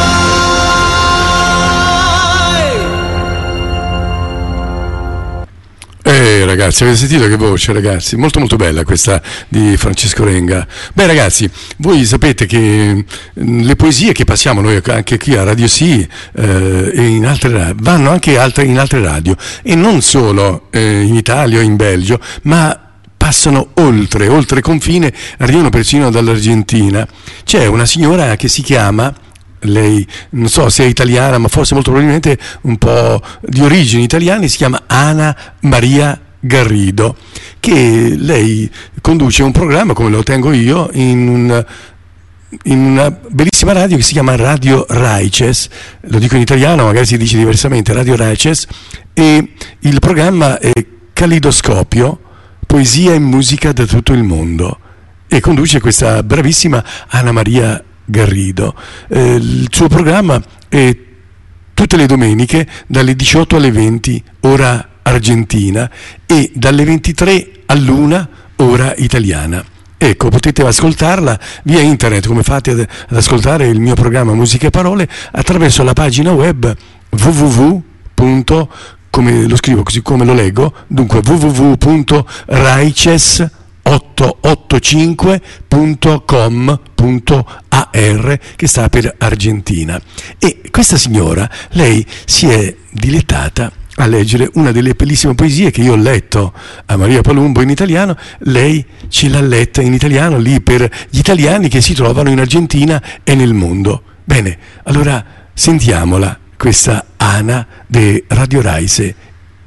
mai. Eh ragazzi, avete sentito che voce, ragazzi? Molto molto bella questa di Francesco Renga. Beh ragazzi, voi sapete che mh, le poesie che passiamo noi anche qui a Radio Sì eh, e in altre ra- vanno anche altre, in altre radio, e non solo eh, in Italia o in Belgio, ma passano oltre, oltre confine, arrivano persino dall'Argentina. C'è una signora che si chiama, lei non so se è italiana, ma forse molto probabilmente un po' di origini italiane, si chiama Ana Maria Garrido, che lei conduce un programma come lo tengo io in un in una bellissima radio che si chiama Radio Raices, lo dico in italiano, magari si dice diversamente, Radio Raices, e il programma è Calidoscopio, poesia e musica da tutto il mondo, e conduce questa bravissima Ana Maria Garrido. Eh, il suo programma è tutte le domeniche dalle diciotto alle venti ora argentina e dalle ventitré all'una ora italiana. Ecco, potete ascoltarla via internet, come fate ad, ad ascoltare il mio programma Musica e Parole, attraverso la pagina web w w w punto, come lo scrivo così come lo leggo, dunque w w w punto raices ottocentottantacinque punto com punto a r, che sta per Argentina. E questa signora, lei si è dilettata a leggere una delle bellissime poesie che io ho letto a Maria Palumbo in italiano. Lei ce l'ha letta in italiano lì per gli italiani che si trovano in Argentina e nel mondo. Bene, allora sentiamola, questa Ana de Radio Raise.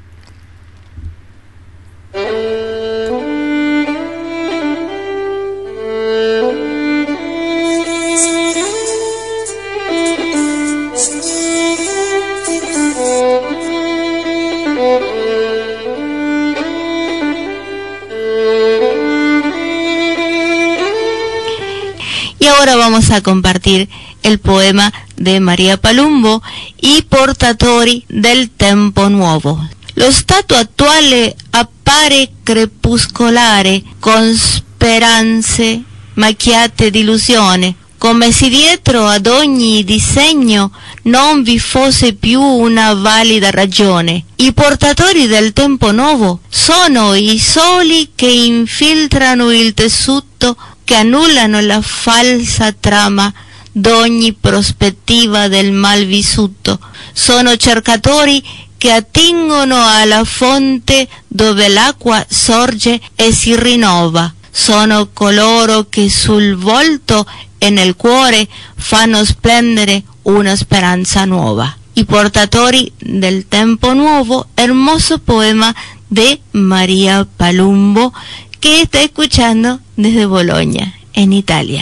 Y ahora vamos a compartir el poema de Maria Palumbo, I portatori del tempo nuovo. Lo stato attuale appare crepuscolare, con speranze macchiate di illusione, come se dietro ad ogni disegno non vi fosse più una valida ragione. I portatori del tempo nuovo sono i soli che infiltrano il tessuto, che annullano la falsa trama d'ogni prospettiva del mal vissuto. Sono cercatori che attingono alla fonte dove l'acqua sorge e si rinnova. Sono coloro che sul volto e nel cuore fanno splendere una speranza nuova. I portatori del tempo nuovo, hermoso poema de Maria Palumbo, che sta escuchando desde Bologna, in Italia.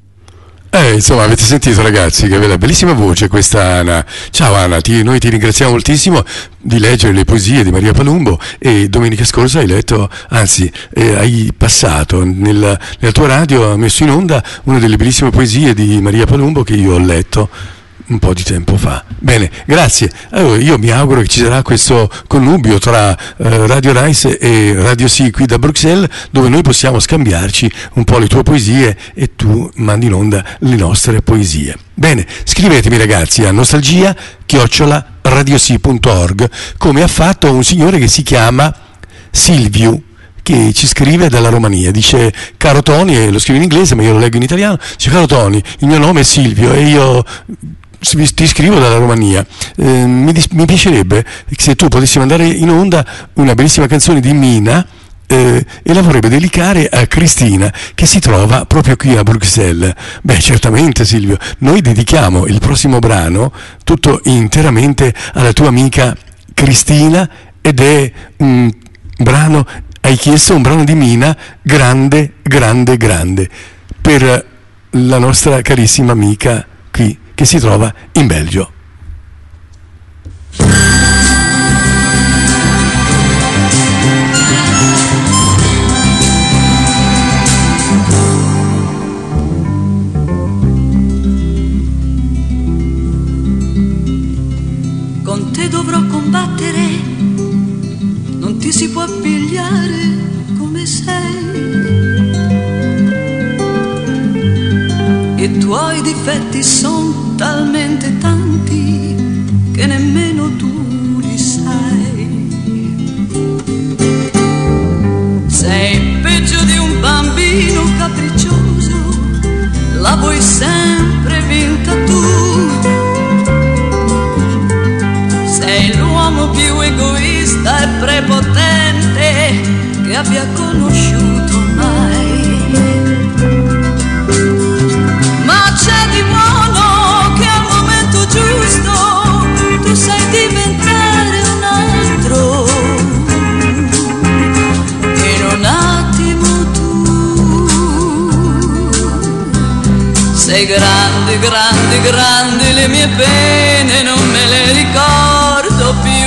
Eh, insomma, avete sentito ragazzi che aveva bellissima voce questa Ana. Ciao Ana, ti, noi ti ringraziamo moltissimo di leggere le poesie di Maria Palumbo, e domenica scorsa hai letto, anzi eh, hai passato nel, nella tua radio, ha messo in onda una delle bellissime poesie di Maria Palumbo che io ho letto un po' di tempo fa. Bene, grazie. Allora, io mi auguro che ci sarà questo connubio tra eh, Radio Rice e Radio Sì qui da Bruxelles, dove noi possiamo scambiarci un po' le tue poesie e tu mandi in onda le nostre poesie. Bene, scrivetemi ragazzi a nostalgia chiocciola radiosì punto org, come ha fatto un signore che si chiama Silvio, che ci scrive dalla Romania. Dice: caro Tony, e lo scrive in inglese ma io lo leggo in italiano, dice: caro Tony, il mio nome è Silvio e io ti scrivo dalla Romania, eh, mi, dis- mi piacerebbe se tu potessi mandare in onda una bellissima canzone di Mina, eh, e la vorrebbe dedicare a Cristina che si trova proprio qui a Bruxelles. Beh, certamente Silvio, noi dedichiamo il prossimo brano tutto interamente alla tua amica Cristina, ed è un brano, hai chiesto un brano di Mina, grande, grande, grande, per la nostra carissima amica qui che si trova in Belgio. Con te dovrò combattere, non ti si può pigliare come sei. I tuoi difetti sono talmente tanti che nemmeno tu li sai. Sei peggio di un bambino capriccioso, la vuoi sempre vinta tu. Sei l'uomo più egoista e prepotente che abbia conosciuto mai. Ma c'è di buono che al momento giusto tu sai diventare un altro. In un attimo tu sei grande, grande, grande, le mie pene non me le ricordo più.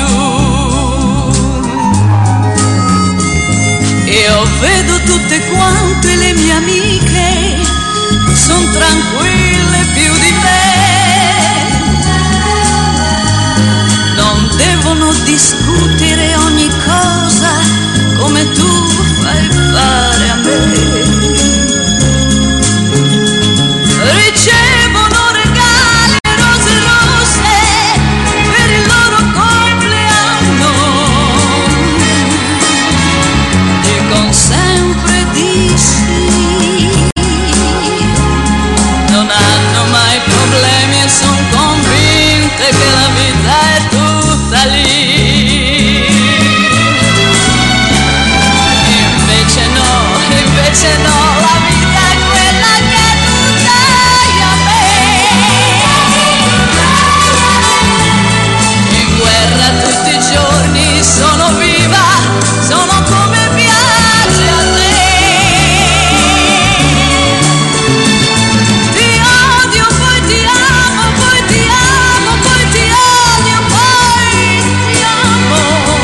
Io vedo tutte quante le mie amiche, son tranquille più di me. Non devono discutere ogni cosa come tu fai fare a me. Ricevono regali e rose rosse per il loro compleanno. Dicono sempre di sì, non hanno mai problemi e son convinte che la vita è tutta lì. Invece no, invece no, la vita è quella che tu dai a me. In guerra tutti i giorni sono viva, sono come piace a te. Ti odio, poi ti amo, poi ti amo, poi ti odio, poi ti amo.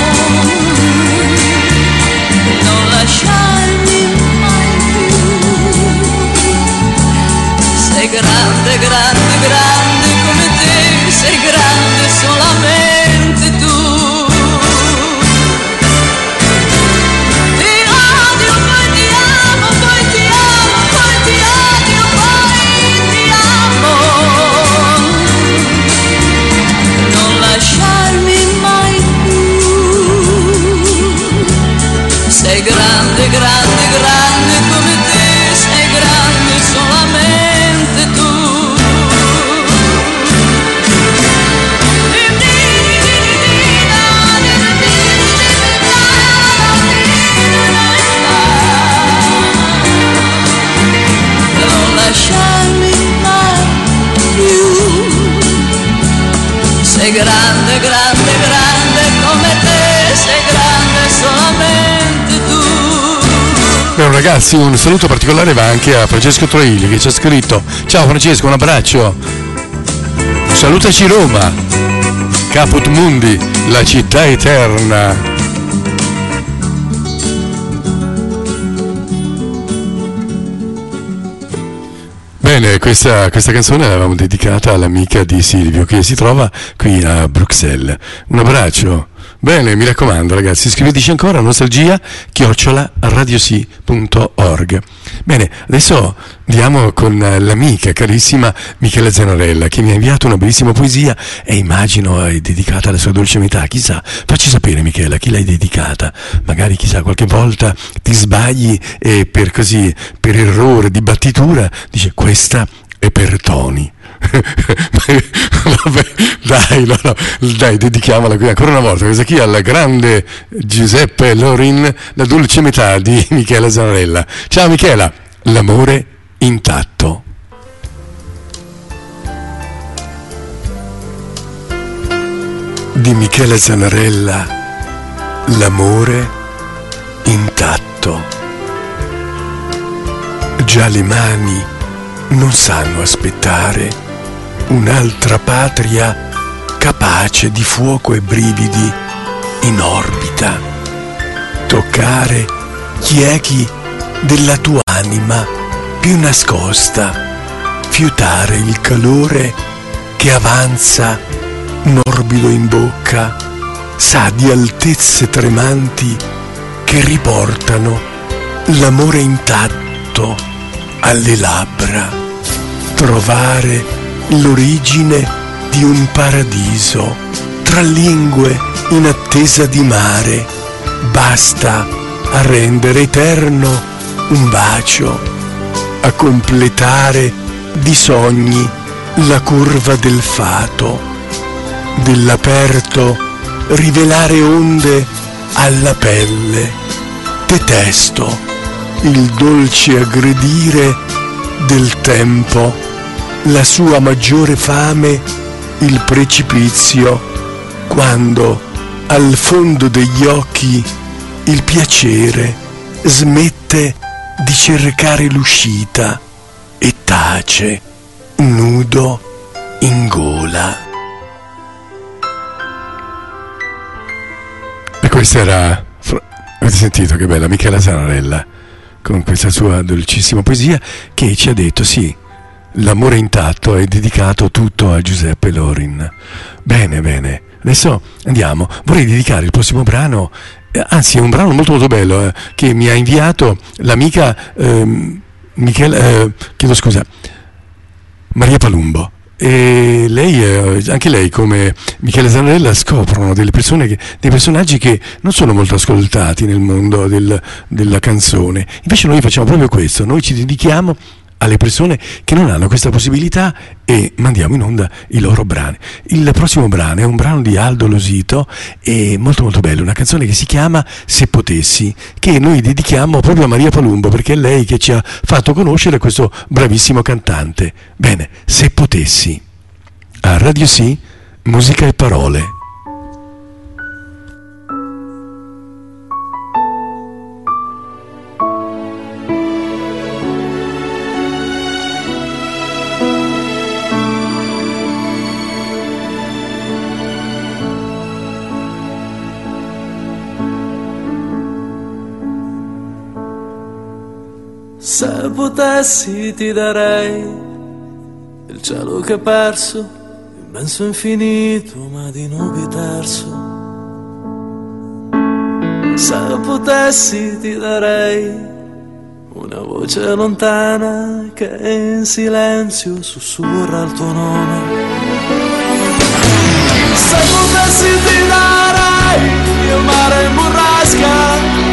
Non lasciarmi mai più. Sei grande, grande, grande come te, sei grande solamente tu. Ti odio, poi ti amo, poi ti amo, poi ti odio, poi ti amo. Non lasciarmi mai più. Sei grande, grande, grande come te, sei grande solamente tu. Non lasciarmi mai più. Sei grande, grande, grande come te, sei grande solamente tu. Beh, ragazzi, un saluto particolare va anche a Francesco Troili che ci ha scritto: ciao Francesco, un abbraccio, salutaci Roma, Caput Mundi, la città eterna. Bene, questa, questa canzone l'avevamo dedicata all'amica di Silvio che si trova qui a Bruxelles. Un abbraccio. Bene, mi raccomando ragazzi, scriveteci ancora a nostalgia chiocciola radiosì punto org. Bene, adesso andiamo con l'amica carissima Michela Zanarella che mi ha inviato una bellissima poesia e immagino è dedicata alla sua dolce metà. Chissà, facci sapere Michela chi l'hai dedicata. Magari chissà qualche volta ti sbagli e per così, per errore di battitura dice questa è per Tony. Vabbè, dai, no, no, dai, dedichiamola qui ancora una volta, questa qui al grande Giuseppe Lorin, la dolce metà di Michela Zanarella. Ciao Michela, l'amore intatto. Di Michela Zanarella, l'amore intatto. Già le mani non sanno aspettare un'altra patria capace di fuoco e brividi in orbita. Toccare gli echi della tua anima più nascosta, fiutare il calore che avanza morbido in bocca, sa di altezze tremanti che riportano l'amore intatto alle labbra. Trovare l'origine di un paradiso tra lingue in attesa di mare, basta a rendere eterno un bacio, a completare di sogni la curva del fato, dell'aperto rivelare onde alla pelle, detesto il dolce aggredire del tempo, la sua maggiore fame, il precipizio, quando al fondo degli occhi il piacere smette di cercare l'uscita e tace nudo in gola. E questa era, avete sentito che bella Michela Zanarella con questa sua dolcissima poesia che ci ha detto sì, l'amore intatto è dedicato tutto a Giuseppe Lorin. Bene, bene, adesso andiamo, vorrei dedicare il prossimo brano, eh, anzi è un brano molto molto bello eh, che mi ha inviato l'amica eh, Michela, eh, chiedo scusa, Maria Palumbo. E lei, anche lei come Michela Zanarella, scoprono delle persone che, dei personaggi che non sono molto ascoltati nel mondo del, della canzone. Invece noi facciamo proprio questo, noi ci dedichiamo alle persone che non hanno questa possibilità e mandiamo in onda i loro brani. Il prossimo brano è un brano di Aldo Losito, e molto molto bello, una canzone che si chiama Se potessi, che noi dedichiamo proprio a Maria Palumbo, perché è lei che ci ha fatto conoscere questo bravissimo cantante. Bene, Se potessi, a Radio Sì, musica e parole. Se potessi ti darei il cielo che ho perso, immenso infinito ma di nubi terso. Se potessi ti darei una voce lontana che in silenzio sussurra il tuo nome. Se potessi ti darei il mare in burrasca,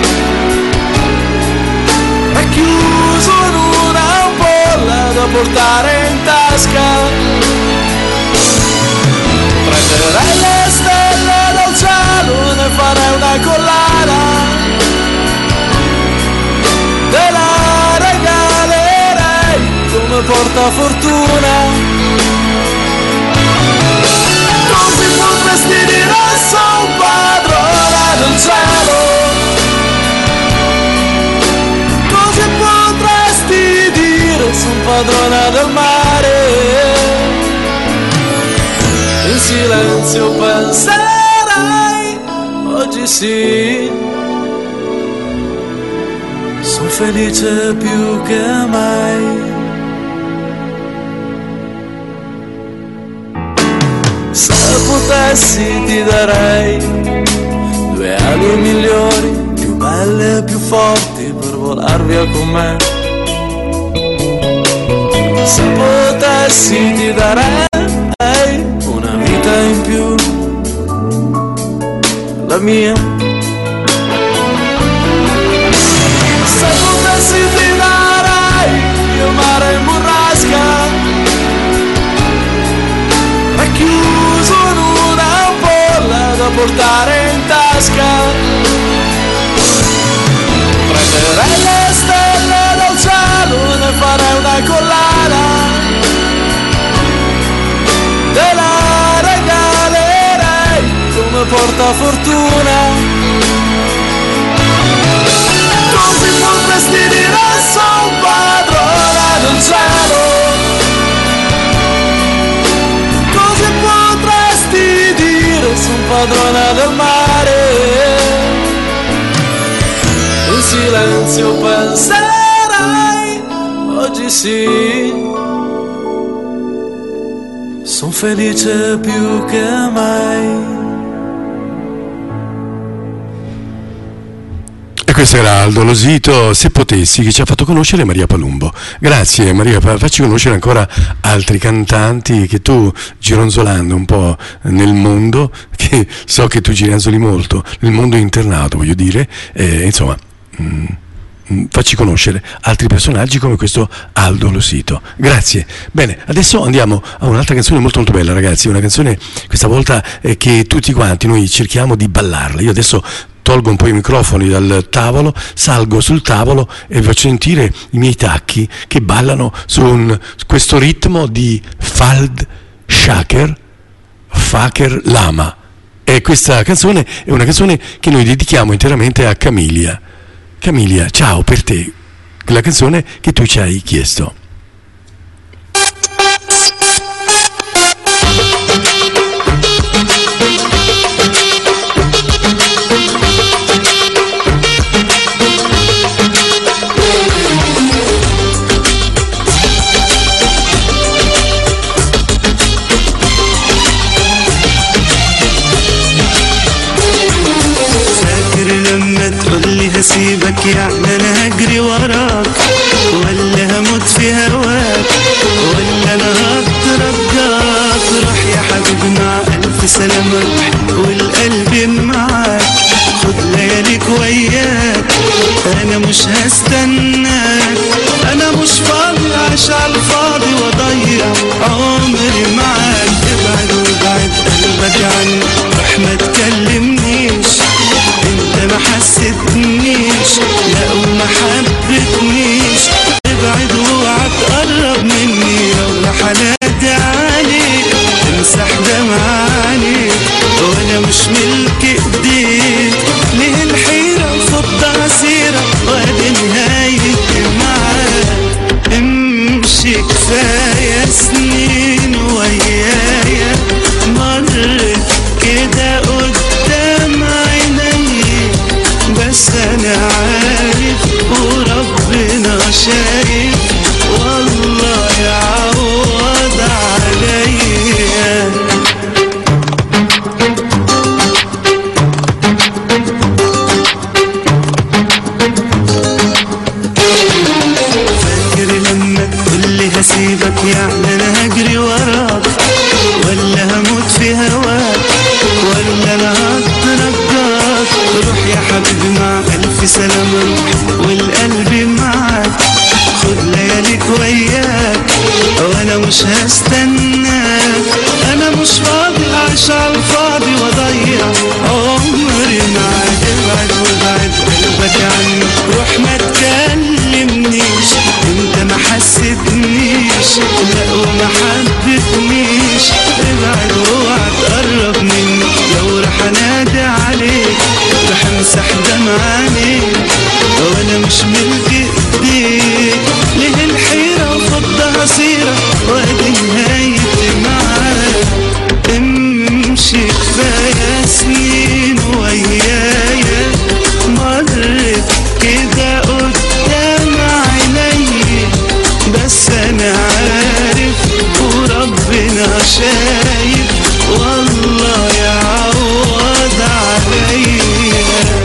chiuso in una bolla da portare in tasca. Prenderei le stelle dal cielo, ne farei una collana, te la regalerei come portafortuna. Così potresti dire sono padrona del cielo, sono padrona del mare. In silenzio penserai, oggi sì, sono felice più che mai. Se potessi ti darei due ali migliori, più belle e più forti, per volar via con me. Se potessi ti darei una vita in più, la mia. Se potessi ti darei il mare in burrasca, portare in tasca. Prenderei le stelle dal cielo e ne farei una collana, te la regalerei come portafortuna. Così potresti dire sono padrona del cielo, così potresti dire sono padrona del mare. In silenzio penserai, oggi sì, son felice più che mai. E questo era Aldo Losito, Se potessi, che ci ha fatto conoscere Maria Palumbo. Grazie Maria, facci conoscere ancora altri cantanti che tu, gironzolando un po' nel mondo, che so che tu gironzoli molto, nel mondo internato voglio dire, eh, insomma, mh, mh, facci conoscere altri personaggi come questo Aldo Losito. Grazie. Bene, adesso andiamo a un'altra canzone molto molto bella, ragazzi, una canzone questa volta eh, che tutti quanti noi cerchiamo di ballarla. Io adesso tolgo un po' i microfoni dal tavolo, salgo sul tavolo e vi faccio sentire i miei tacchi che ballano su un, questo ritmo di Fald Shaker, Faker Lama. E questa canzone è una canzone che noi dedichiamo interamente a Camilia. Camilia, ciao per te, la canzone che tu ci hai chiesto. هسيبك يعني انا هجري وراك، ولا هموت في هواك، ولا انا هترجاك. روح يا حبيبي مع الف سلامة، روح والقلب معاك، خد لياليك وياك، انا مش هستناك، انا مش فاضي اعيش على الفاضي واضيع عمري معاك. ابعد وابعد قلبك عني، روح ما تكلمنيش، انت ما حسيتنيش، لا وما حبتنيش. ابعد واوعى تقرب مني، لو راح انادي عليك تمسح دمعاني، وانا مش ملك ايديك. ليه الحيرة وفضها سيرة وادي نهايتي معاك. امشي كفاية سنين ويايا مرت كده قدام عيني، بس انا عارف وربنا شايف، والله يعوض عليا. فاكر لما تقولي هسيبك يعني انا هجري وراك، ولا هموت في هواك، ولا انا هترجاك. روح يا حبيبي مع الف سلامة، روح والقلب معاك، خد لياليك وياك، وانا مش هستناك، انا مش فاضي اعيش على الفاضي واضيع عمري معاك. ابعد وابعد قلبك عني، روح ما تكلمنيش، انت ما حسيتنيش، لا وما حبتنيش. ابعد واوعى تقرب مني، لو راح انادي عليك راح امسح دمعاني، وانا مش ملك ايديك. ليه الحيرة وفضها سيرة وادي نهايتي معاك. امشي كفاية سنين ويايا مرت كده قدام عيني، بس انا عارف وربنا شايف، والله يعوض عليا.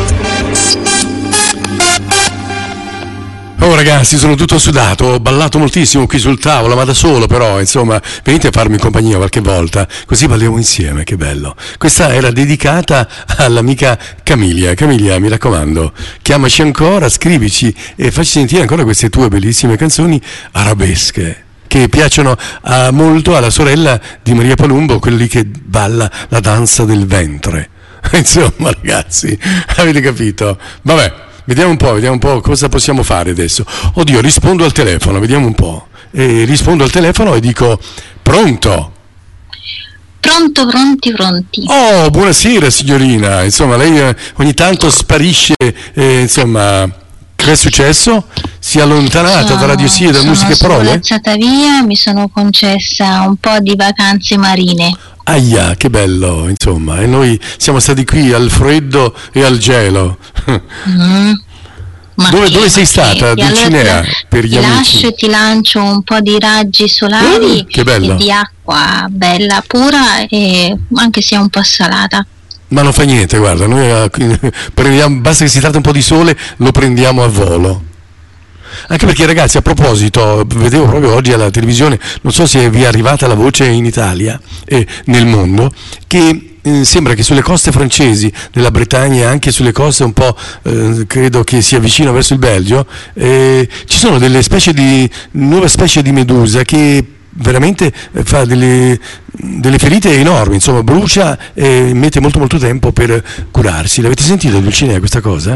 Oh ragazzi, sono tutto sudato, ho ballato moltissimo qui sul tavolo, ma da solo però, insomma, venite a farmi compagnia qualche volta, così balliamo insieme, che bello. Questa era dedicata all'amica Camilia. Camilia, mi raccomando, chiamaci ancora, scrivici e facci sentire ancora queste tue bellissime canzoni arabesche, che piacciono uh, molto alla sorella di Maria Palumbo, quello lì che balla la danza del ventre. Insomma, ragazzi, avete capito? Vabbè, vediamo un po', vediamo un po' cosa possiamo fare adesso. Oddio, rispondo al telefono, vediamo un po'. E rispondo al telefono e dico: pronto? Pronto, pronti, pronti. Oh, buonasera signorina. Insomma, lei eh, ogni tanto sparisce, eh, insomma, che è successo? Si è allontanata Sono- da Radio Sì e da sono Musica e Parole? svolazzata via, mi sono concessa un po' di vacanze marine. Aia, che bello, insomma, e noi siamo stati qui al freddo e al gelo. Mm. Ma Dove, che- dove sei ma stata, che- e Dulcinea, allora per gli ti amici? lascio e ti lancio un po' di raggi solari Uh, che bello. e di acqua bella, pura e anche se un po' salata. Ma non fa niente, guarda, noi eh, qui- prendiamo, basta che si tratta un po' di sole, lo prendiamo a volo. Anche perché, ragazzi, a proposito, vedevo proprio oggi alla televisione, non so se vi è arrivata la voce in Italia e nel mondo, che eh, sembra che sulle coste francesi della Bretagna e anche sulle coste un po', eh, credo che sia vicino verso il Belgio, eh, ci sono delle specie di, nuove specie di medusa che veramente eh, fa delle, delle ferite enormi, insomma, brucia e mette molto molto tempo per curarsi. L'avete sentito, Dulcinea, questa cosa?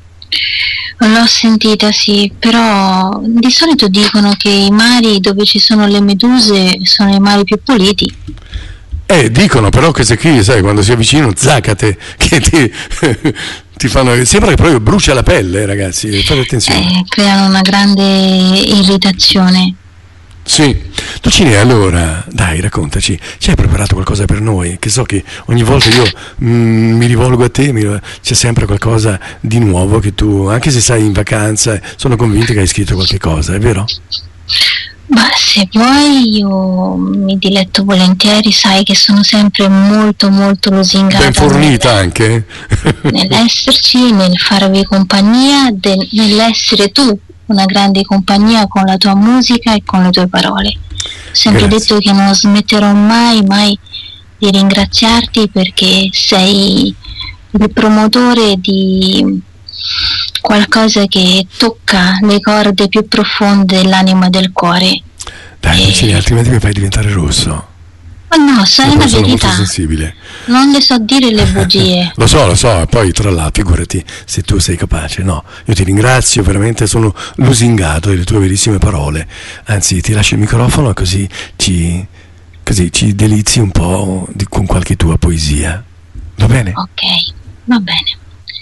L'ho sentita, sì, però di solito dicono che i mari dove ci sono le meduse sono i mari più puliti. Eh, dicono però queste qui, sai, quando si avvicinano, zacate, che ti, ti fanno, sembra che proprio brucia la pelle, ragazzi, fate attenzione. Eh, creano una grande irritazione. Sì, Dulcinea, allora, dai, raccontaci, ci hai preparato qualcosa per noi? Che so che ogni volta io mm, mi rivolgo a te, mi- c'è sempre qualcosa di nuovo che tu, anche se sei in vacanza, sono convinto che hai scritto qualche cosa, è vero? Ma se vuoi io mi diletto volentieri, sai che sono sempre molto molto lusingata Ben fornita anche. nell'esserci, nel farvi compagnia, del- nell'essere tu una grande compagnia con la tua musica e con le tue parole. Ho sempre Grazie. detto che non smetterò mai, mai di ringraziarti perché sei il promotore di qualcosa che tocca le corde più profonde dell'anima e del cuore. Dai, Dulcinea, altrimenti mi fai diventare rosso. Ma no, sai Io la poi sono molto verità, sensibile. non le so dire le bugie. Lo so, lo so, e poi tra l'altro, figurati se tu sei capace, no, io ti ringrazio, veramente sono lusingato delle tue verissime parole, anzi ti lascio il microfono così ci, così ci delizi un po' di- con qualche tua poesia, va bene? Ok, va bene.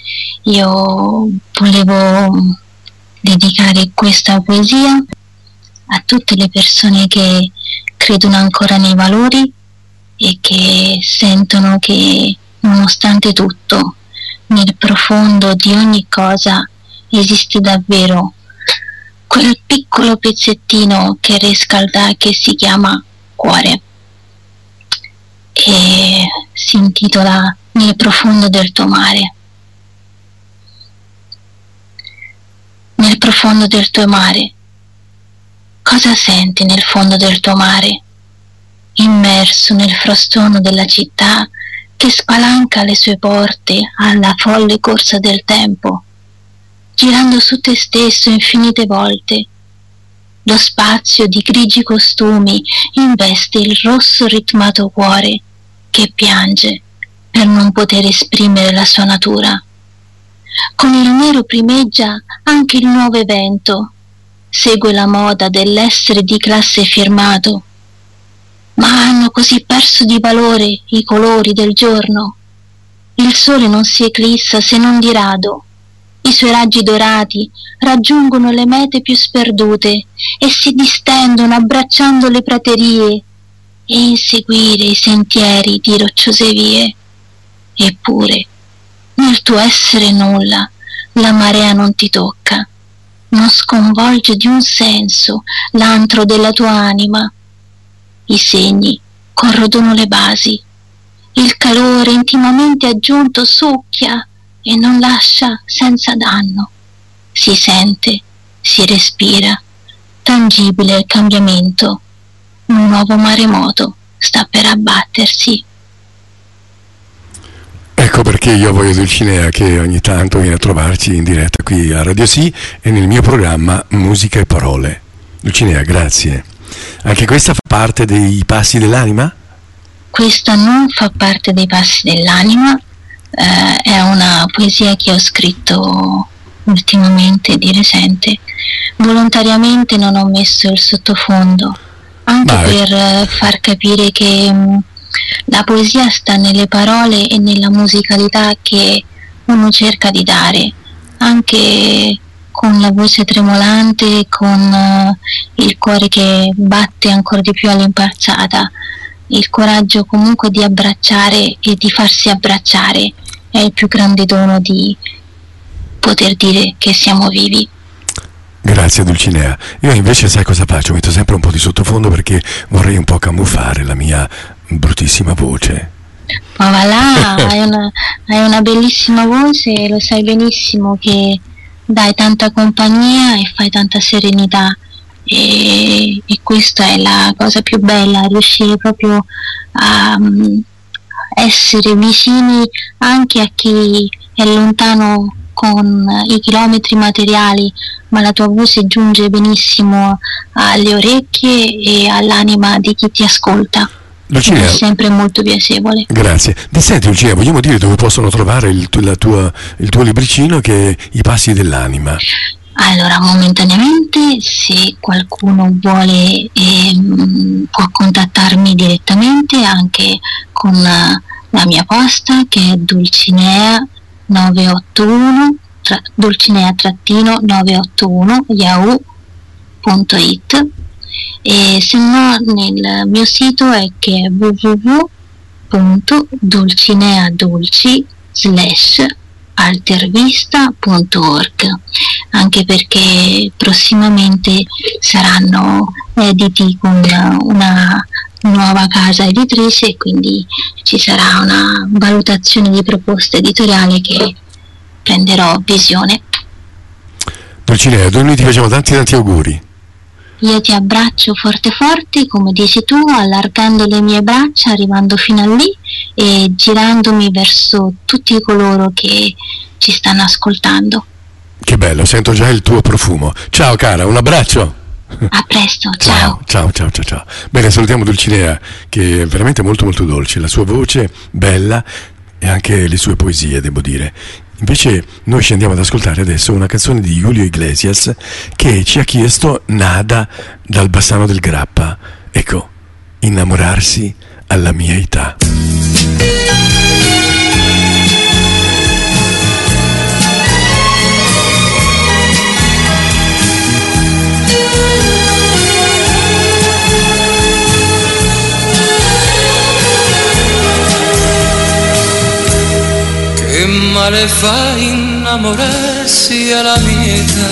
Io volevo dedicare questa poesia a tutte le persone che credono ancora nei valori e che sentono che nonostante tutto nel profondo di ogni cosa esiste davvero quel piccolo pezzettino che riscalda, che si chiama cuore, e si intitola Nel profondo del tuo mare. Nel profondo del tuo mare, cosa senti nel fondo del tuo mare? Immerso nel frastuono della città che spalanca le sue porte alla folle corsa del tempo, girando su te stesso infinite volte. Lo spazio di grigi costumi investe il rosso ritmato cuore che piange per non poter esprimere la sua natura. Con il nero primeggia anche il nuovo evento, segue la moda dell'essere di classe firmato, ma hanno così perso di valore i colori del giorno. Il sole non si eclissa se non di rado, i suoi raggi dorati raggiungono le mete più sperdute e si distendono abbracciando le praterie e inseguire i sentieri di rocciose vie. Eppure, nel tuo essere nulla, la marea non ti tocca, non sconvolge di un senso l'antro della tua anima. I segni corrodono le basi, il calore intimamente aggiunto succhia e non lascia senza danno. Si sente, si respira, tangibile il cambiamento. Un nuovo maremoto sta per abbattersi. Ecco perché io voglio Dulcinea che ogni tanto viene a trovarci in diretta qui a Radio Sì e nel mio programma Musica e Parole. Dulcinea, grazie. Anche questa fa parte dei passi dell'anima? Questa non fa parte dei passi dell'anima, eh, è una poesia che ho scritto ultimamente, di recente. Volontariamente non ho messo il sottofondo, anche Vai. per eh, far capire che mh, la poesia sta nelle parole e nella musicalità che uno cerca di dare, anche con la voce tremolante, con eh, il cuore che batte ancora di più all'impazzata, il coraggio comunque di abbracciare e di farsi abbracciare è il più grande dono di poter dire che siamo vivi. Grazie Dulcinea. Io invece sai cosa faccio? Metto sempre un po' di sottofondo perché vorrei un po' camuffare la mia bruttissima voce. Ma va là, hai una, hai una bellissima voce e lo sai benissimo che dai tanta compagnia e fai tanta serenità, e, e questa è la cosa più bella, riuscire proprio a um, essere vicini anche a chi è lontano con i chilometri materiali, ma la tua voce giunge benissimo alle orecchie e all'anima di chi ti ascolta. Dulcinea, È sempre molto piacevole. grazie. Ti senti Dulcinea, vogliamo dire dove possono trovare il, tu- la tua, il tuo libricino che è I passi dell'anima? Allora, momentaneamente, se qualcuno vuole, ehm, può contattarmi direttamente anche con eh, la mia posta, che è Dulcinea novecentoottantuno, tra, Dulcinea trattino novecentoottantuno yahoo punto it, e se no nel mio sito è che è w w w punto dulcineadulci slash altervista punto org, anche perché prossimamente saranno editi con una nuova casa editrice e quindi ci sarà una valutazione di proposta editoriale che prenderò visione. Dulcinea, noi ti facciamo tanti tanti auguri. Io ti abbraccio forte forte, come dici tu, allargando le mie braccia, arrivando fino a lì e girandomi verso tutti coloro che ci stanno ascoltando. Che bello, sento già il tuo profumo. Ciao cara, un abbraccio. A presto, ciao. Ciao, ciao, ciao, ciao. Bene, salutiamo Dulcinea, che è veramente molto molto dolce, la sua voce bella e anche le sue poesie, devo dire. Invece noi ci andiamo ad ascoltare adesso una canzone di Julio Iglesias che ci ha chiesto Nada dal Bassano del Grappa. Ecco, innamorarsi alla mia età. Che male fa innamorarsi alla mia età,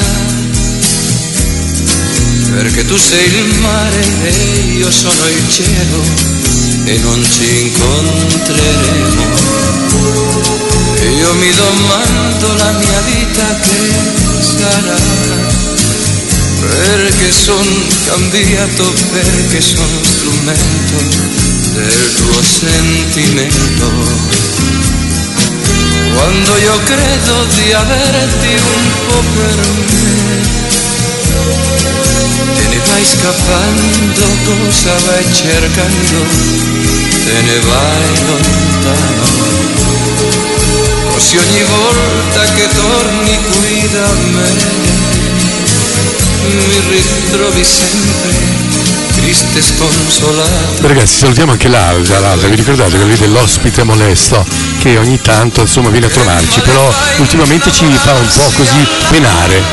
perché tu sei il mare e io sono il cielo e non ci incontreremo. Io mi domando la mia vita che sarà, perché son cambiato, perché sono strumento del tuo sentimento. Quando io credo di averti un po' per me, te ne vai scappando, cosa vai cercando? Te ne vai lontano. Così ogni volta che torni qui da me, mi ritrovi sempre triste e sconsolato. Beh, ragazzi, salutiamo anche l'Alda, l'Alda, vi ricordate che lui dell'ospite molesto che ogni tanto insomma viene a trovarci, però ultimamente ci fa un po' così penare.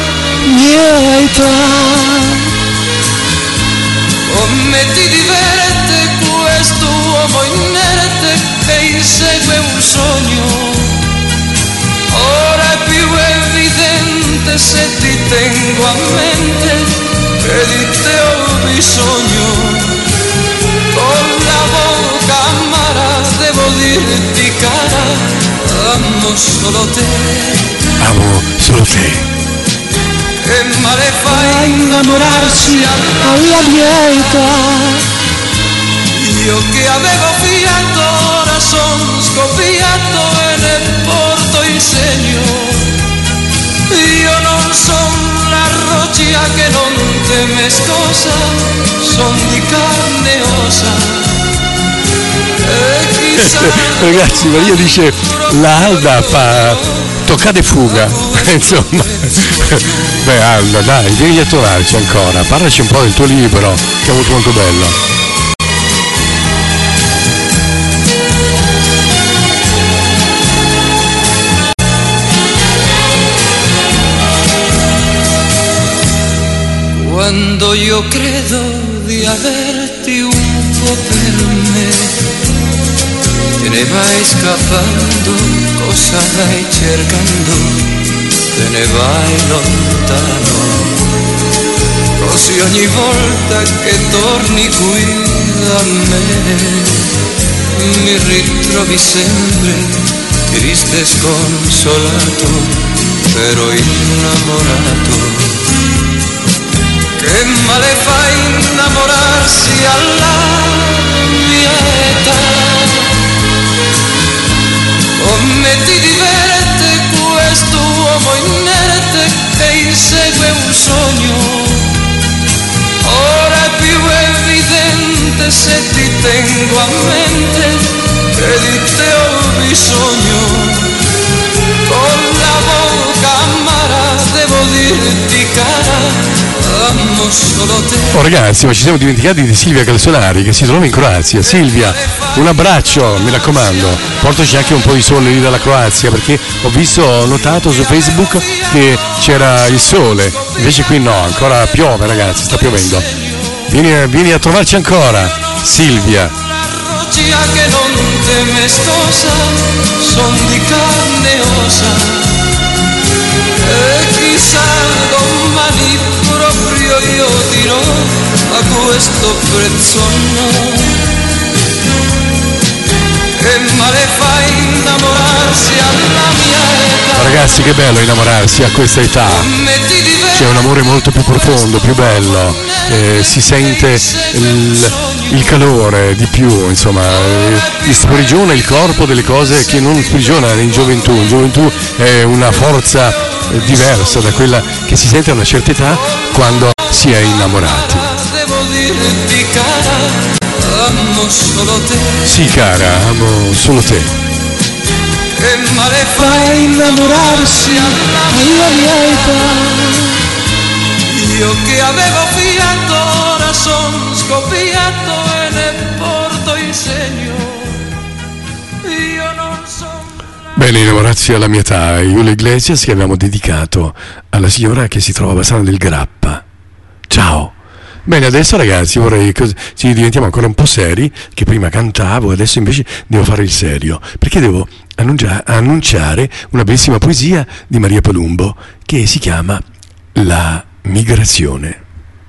Come ti diverte questo uomo inerte che insegue un sogno? Ora è più evidente se ti tengo a mente che di te ho bisogno. Con la bocca amara devo dirti cara, amo solo te. Amo solo te. Che male fa innamorarsi alla mia età. Io che avevo fiato ora son scoppiato e ne porto il segno. Io non son la roccia che non teme scosa, son di carne e ossa. E chi Ragazzi, Maria dice la Alda fa toccate fuga. Insomma, beh Alda, dai, vieni a trovarci ancora, parlaci un po' del tuo libro che è molto molto bello. Quando io credo di averti un po' per me, te ne vai scappando, cosa vai cercando? Te ne vai lontano, così ogni volta che torni qui da me, mi ritrovi sempre triste e sconsolato, però innamorato. Che male fa innamorarsi alla mia età? Come ti diverte questo uomo inerte che insegue un sogno? Ora è più evidente se ti tengo a mente che di te ho bisogno. Con la bocca amara devo dirti cara, amo solo te. Oh ragazzi, ma ci siamo dimenticati di Silvia Calzolari che si trova in Croazia. Silvia, un abbraccio, mi raccomando, portaci anche un po' di sole lì dalla Croazia, perché ho visto, ho notato su Facebook che c'era il sole, invece qui no, ancora piove ragazzi, sta piovendo. Vieni, vieni a trovarci ancora, Silvia. Che non te mestosa, son di carne osa, e chissà domani proprio io dirò a questo prezzo no. Che male fa innamorarsi alla mia età? Ragazzi, che bello innamorarsi a questa età, c'è un amore molto più profondo, più bello, eh, si sente il, il calore di più, insomma, eh, sprigiona il corpo delle cose che non sprigiona in gioventù. In gioventù è una forza eh, diversa da quella che si sente a una certa età quando si è innamorati. Devo dirti cara, amo solo te. Sì cara, amo solo te. Che male fa innamorarsi alla mia età? Io che avevo fiato ora son scoppiato e ne porto in segno. Io non so. Bene, innamorarsi alla mia età, Julio Iglesias, che abbiamo dedicato alla signora che si trova a Bassano del Grappa. Ciao. Bene, adesso ragazzi vorrei che ci diventiamo ancora un po' seri, che prima cantavo, adesso invece devo fare il serio, perché devo annuncia- annunciare una bellissima poesia di Maria Palumbo che si chiama La migrazione.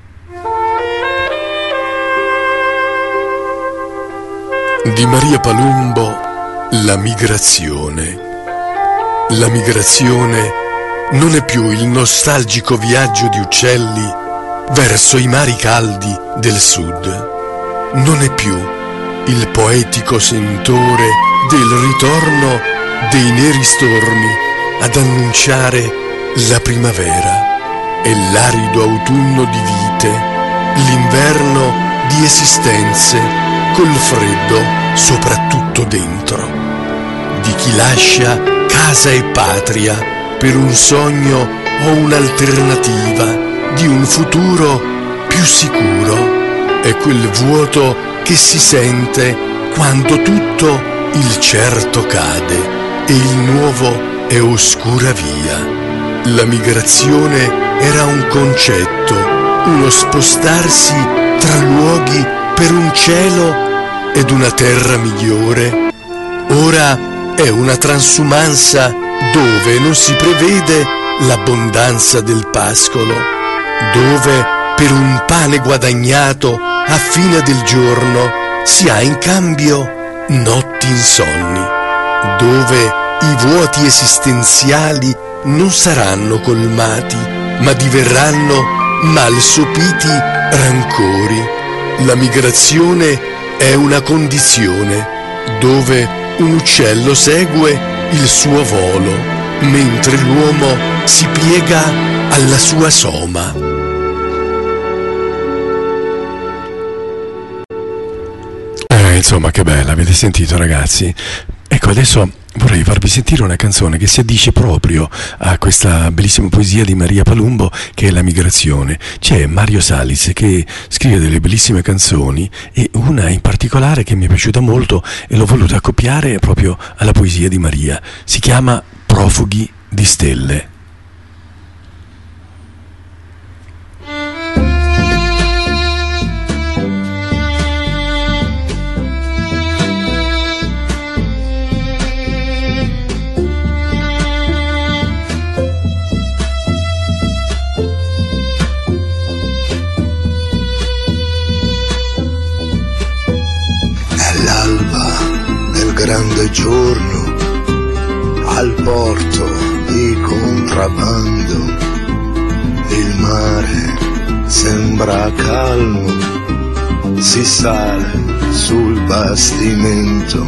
Di Maria Palumbo, La migrazione. La migrazione non è più il nostalgico viaggio di uccelli verso i mari caldi del sud. Non è più il poetico sentore del ritorno dei neri stormi ad annunciare la primavera. È l'arido autunno di vite, l'inverno di esistenze, col freddo soprattutto dentro. Di chi lascia casa e patria per un sogno o un'alternativa di un futuro più sicuro. È quel vuoto che si sente quando tutto il certo cade e il nuovo è oscura via. La migrazione era un concetto, uno spostarsi tra luoghi per un cielo ed una terra migliore. Ora è una transumanza dove non si prevede l'abbondanza del pascolo, dove per un pane guadagnato a fine del giorno si ha in cambio notti insonni, dove i vuoti esistenziali non saranno colmati, ma diverranno mal sopiti rancori. La migrazione è una condizione dove un uccello segue il suo volo, mentre l'uomo si piega alla sua soma. insomma, che bella, avete sentito, ragazzi? Ecco, adesso vorrei farvi sentire una canzone che si addice proprio a questa bellissima poesia di Maria Palumbo, che è La migrazione. C'è Mario Salis che scrive delle bellissime canzoni, e una in particolare che mi è piaciuta molto e l'ho voluta accoppiare proprio alla poesia di Maria. Si chiama Profughi di stelle. Grande giorno al porto di contrabbando, il mare sembra calmo, si sale sul bastimento,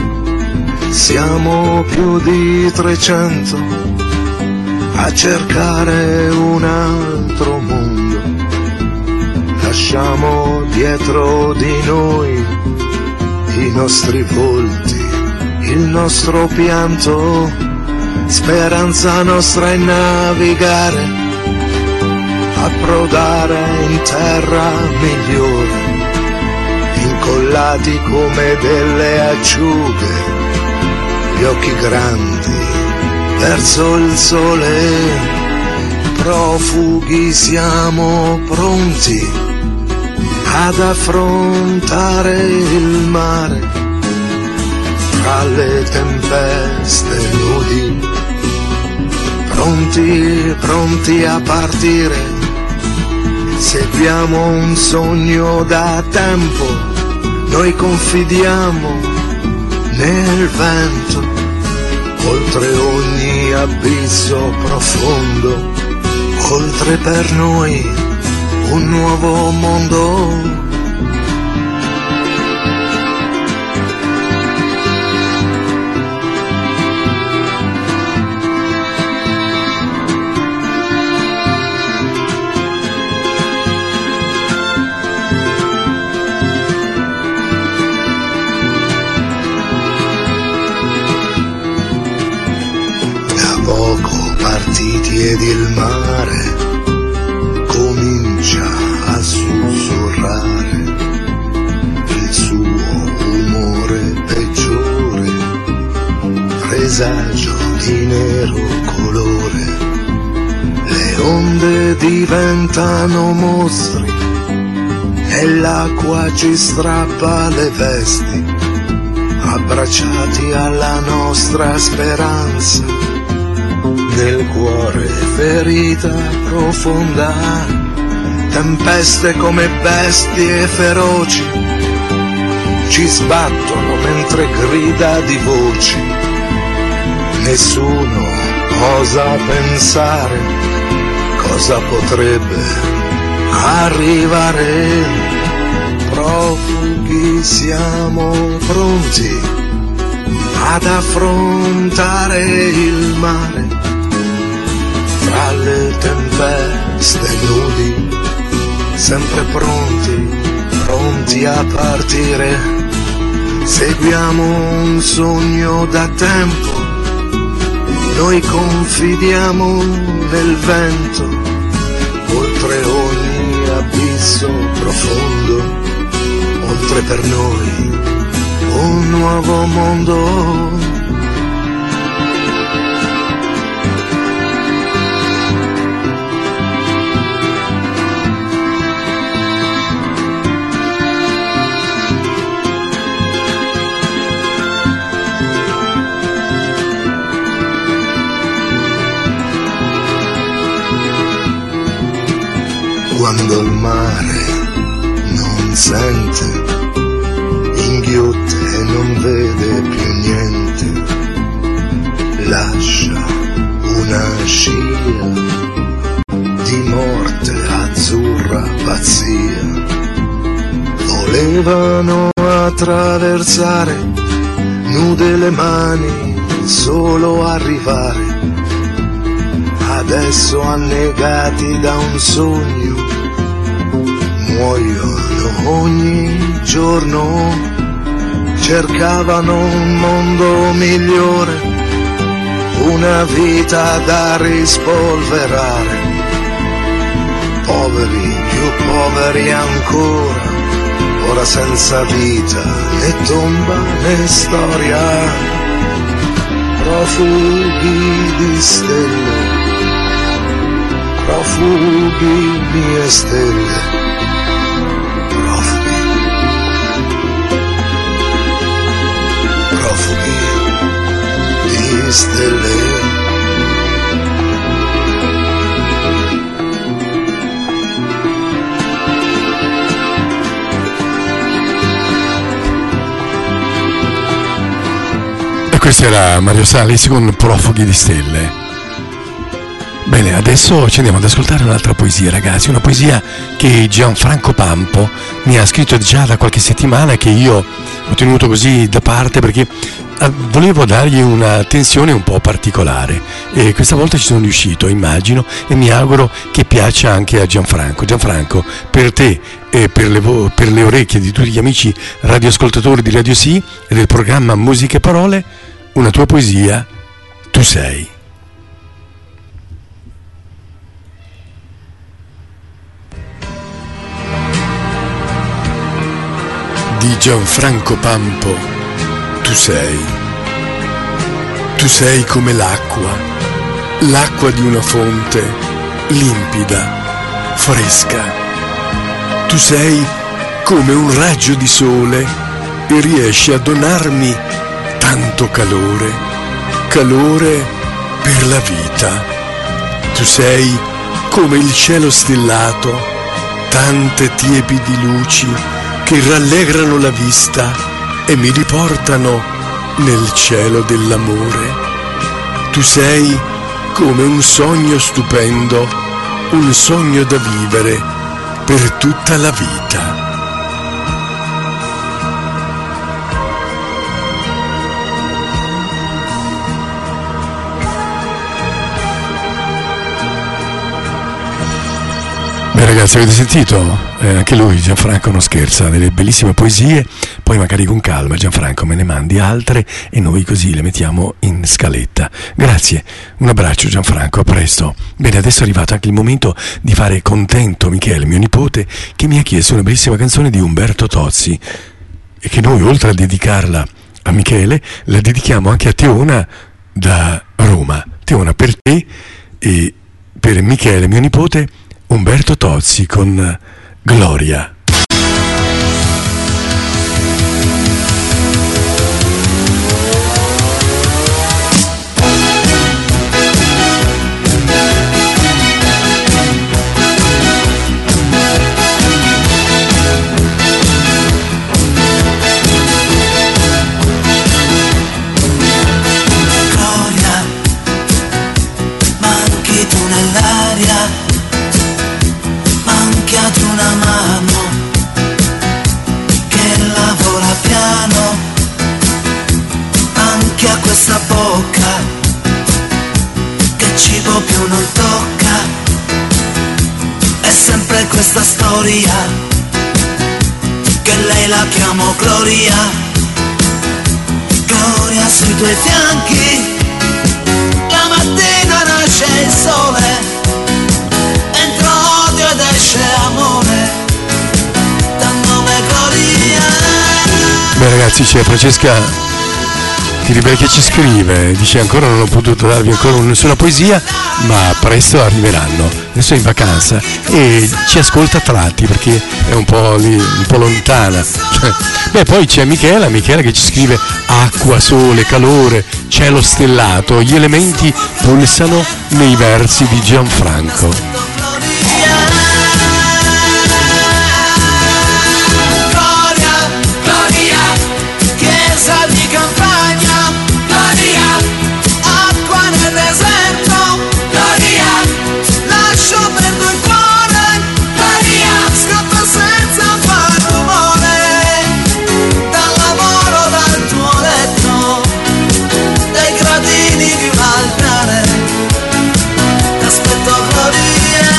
siamo più di trecento a cercare un altro mondo, lasciamo dietro di noi i nostri volti, il nostro pianto, speranza nostra è navigare, approdare in terra migliore, incollati come delle acciughe, gli occhi grandi verso il sole, profughi siamo pronti ad affrontare il mare, tra le tempeste nudi, pronti, pronti a partire, seguiamo un sogno da tempo, noi confidiamo nel vento, oltre ogni abisso profondo, oltre per noi un nuovo mondo. Da poco partiti ed il mare comincia a sussurrare il suo umore peggiore, presagio di nero colore, le onde diventano mostri e l'acqua ci strappa le vesti, abbracciati alla nostra speranza, nel cuore ferita profonda, tempeste come bestie feroci ci sbattono mentre grida di voci, nessuno osa pensare cosa potrebbe arrivare, profughi siamo pronti ad affrontare il mare, tra le tempeste nudi, sempre pronti, pronti a partire, seguiamo un sogno da tempo, noi confidiamo nel vento, oltre ogni abisso profondo, oltre per noi un nuovo mondo. Quando il mare non sente, inghiotte e non vede più niente, lascia una scia di morte azzurra pazzia. Volevano attraversare, nude le mani, solo arrivare, adesso annegati da un sogno, muoiono ogni giorno cercavano un mondo migliore, una vita da rispolverare. Poveri, più poveri ancora, ora senza vita né tomba né storia. Profughi di stelle, profughi mie stelle, profughi, profughi di stelle. Questo era Mario Salis con Profughi di stelle. Bene, adesso ci andiamo ad ascoltare un'altra poesia, ragazzi, una poesia che Gianfranco Pampo mi ha scritto già da qualche settimana e che io ho tenuto così da parte perché volevo dargli un'attenzione un po' particolare e questa volta ci sono riuscito, immagino, e mi auguro che piaccia anche a Gianfranco. Gianfranco, per te e per le, vo- per le orecchie di tutti gli amici radioascoltatori di Radio Sì e del programma Musiche e Parole, una tua poesia, Tu sei. Di Gianfranco Pampo, Tu sei. Tu sei come l'acqua, l'acqua di una fonte, limpida, fresca. Tu sei come un raggio di sole e riesci a donarmi tanto calore, calore per la vita. Tu sei come il cielo stellato, tante tiepidi luci che rallegrano la vista e mi riportano nel cielo dell'amore. Tu sei come un sogno stupendo, un sogno da vivere per tutta la vita. Beh ragazzi, avete sentito? Eh, anche lui, Gianfranco, non scherza, ha delle bellissime poesie, poi magari con calma Gianfranco me ne mandi altre e noi così le mettiamo in scaletta. Grazie, un abbraccio Gianfranco, a presto. Bene, adesso è arrivato anche il momento di fare contento Michele, mio nipote, che mi ha chiesto una bellissima canzone di Umberto Tozzi e che noi, oltre a dedicarla a Michele, la dedichiamo anche a Teona da Roma. Teona, per te e per Michele, mio nipote, Umberto Tozzi con Gloria. Gloria, manchi tu nell'aria, manchiato una mano che lavora piano, anche a questa bocca che cibo più non tocca. È sempre questa storia che lei la chiamo Gloria. Gloria sui tuoi fianchi, la mattina nasce il sole, ed esce amore, dal nome Gloria. Beh ragazzi, c'è Francesca Tiribè che ci scrive, dice ancora non ho potuto darvi ancora nessuna poesia, ma presto arriveranno. Adesso è in vacanza e ci ascolta a tratti perché è un po' lì, un po' lontana. Beh, poi c'è Michela, Michela che ci scrive acqua, sole, calore, cielo stellato, gli elementi pulsano nei versi di Gianfranco. Aspetto Gloria.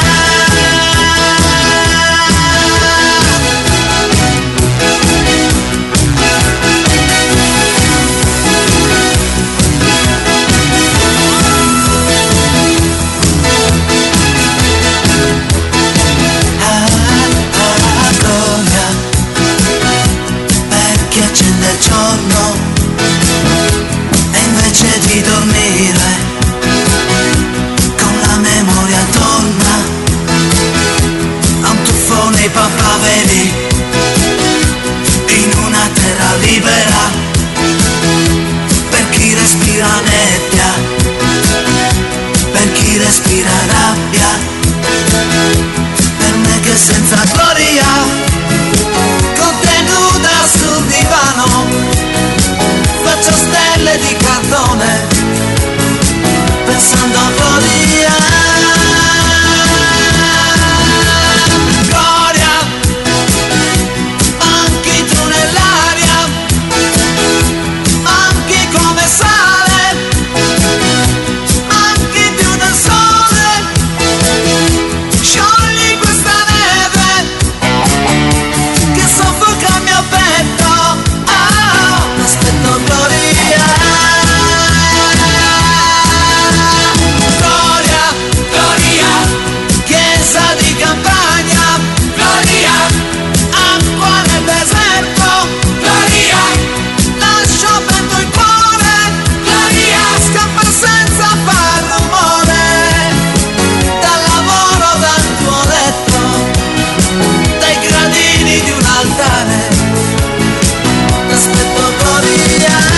lontane, t'aspetto quotidiano.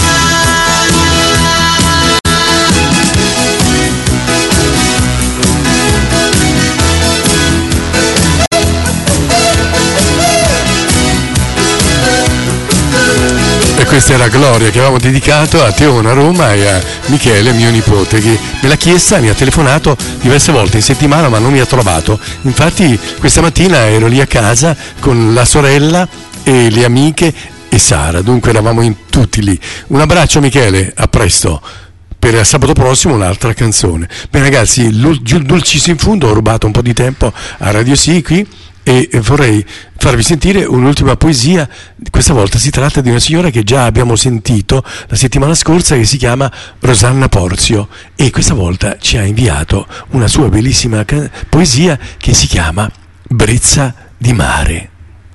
E questa era Gloria che avevamo dedicato a Teona Roma e a Michele, mio nipote, che me l'ha chiesta, mi ha telefonato diverse volte in settimana ma non mi ha trovato. Infatti questa mattina ero lì a casa con la sorella e le amiche e Sara, dunque eravamo in tutti lì. Un abbraccio Michele, a presto. Per sabato prossimo un'altra canzone. Bene ragazzi, Dulcis in Fundo, ho rubato un po' di tempo a Radio Sì qui e vorrei farvi sentire un'ultima poesia. Questa volta si tratta di una signora che già abbiamo sentito la settimana scorsa, che si chiama Rosanna Porzio, e questa volta ci ha inviato una sua bellissima can- poesia che si chiama Brezza di mare.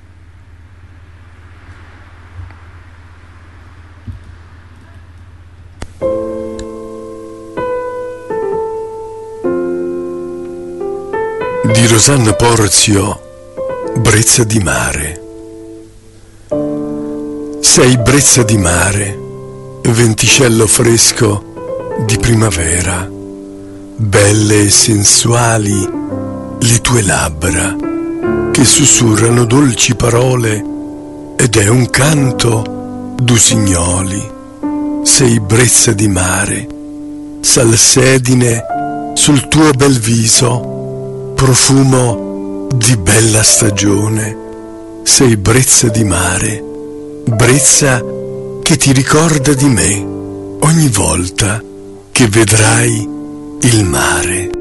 Di Rosanna Porzio, Brezza di mare. Sei brezza di mare, venticello fresco di primavera, belle e sensuali le tue labbra che sussurrano dolci parole ed è un canto d'usignoli. Sei brezza di mare, salsedine sul tuo bel viso, profumo di bella stagione. Sei brezza di mare, brezza che ti ricorda di me ogni volta che vedrai il mare.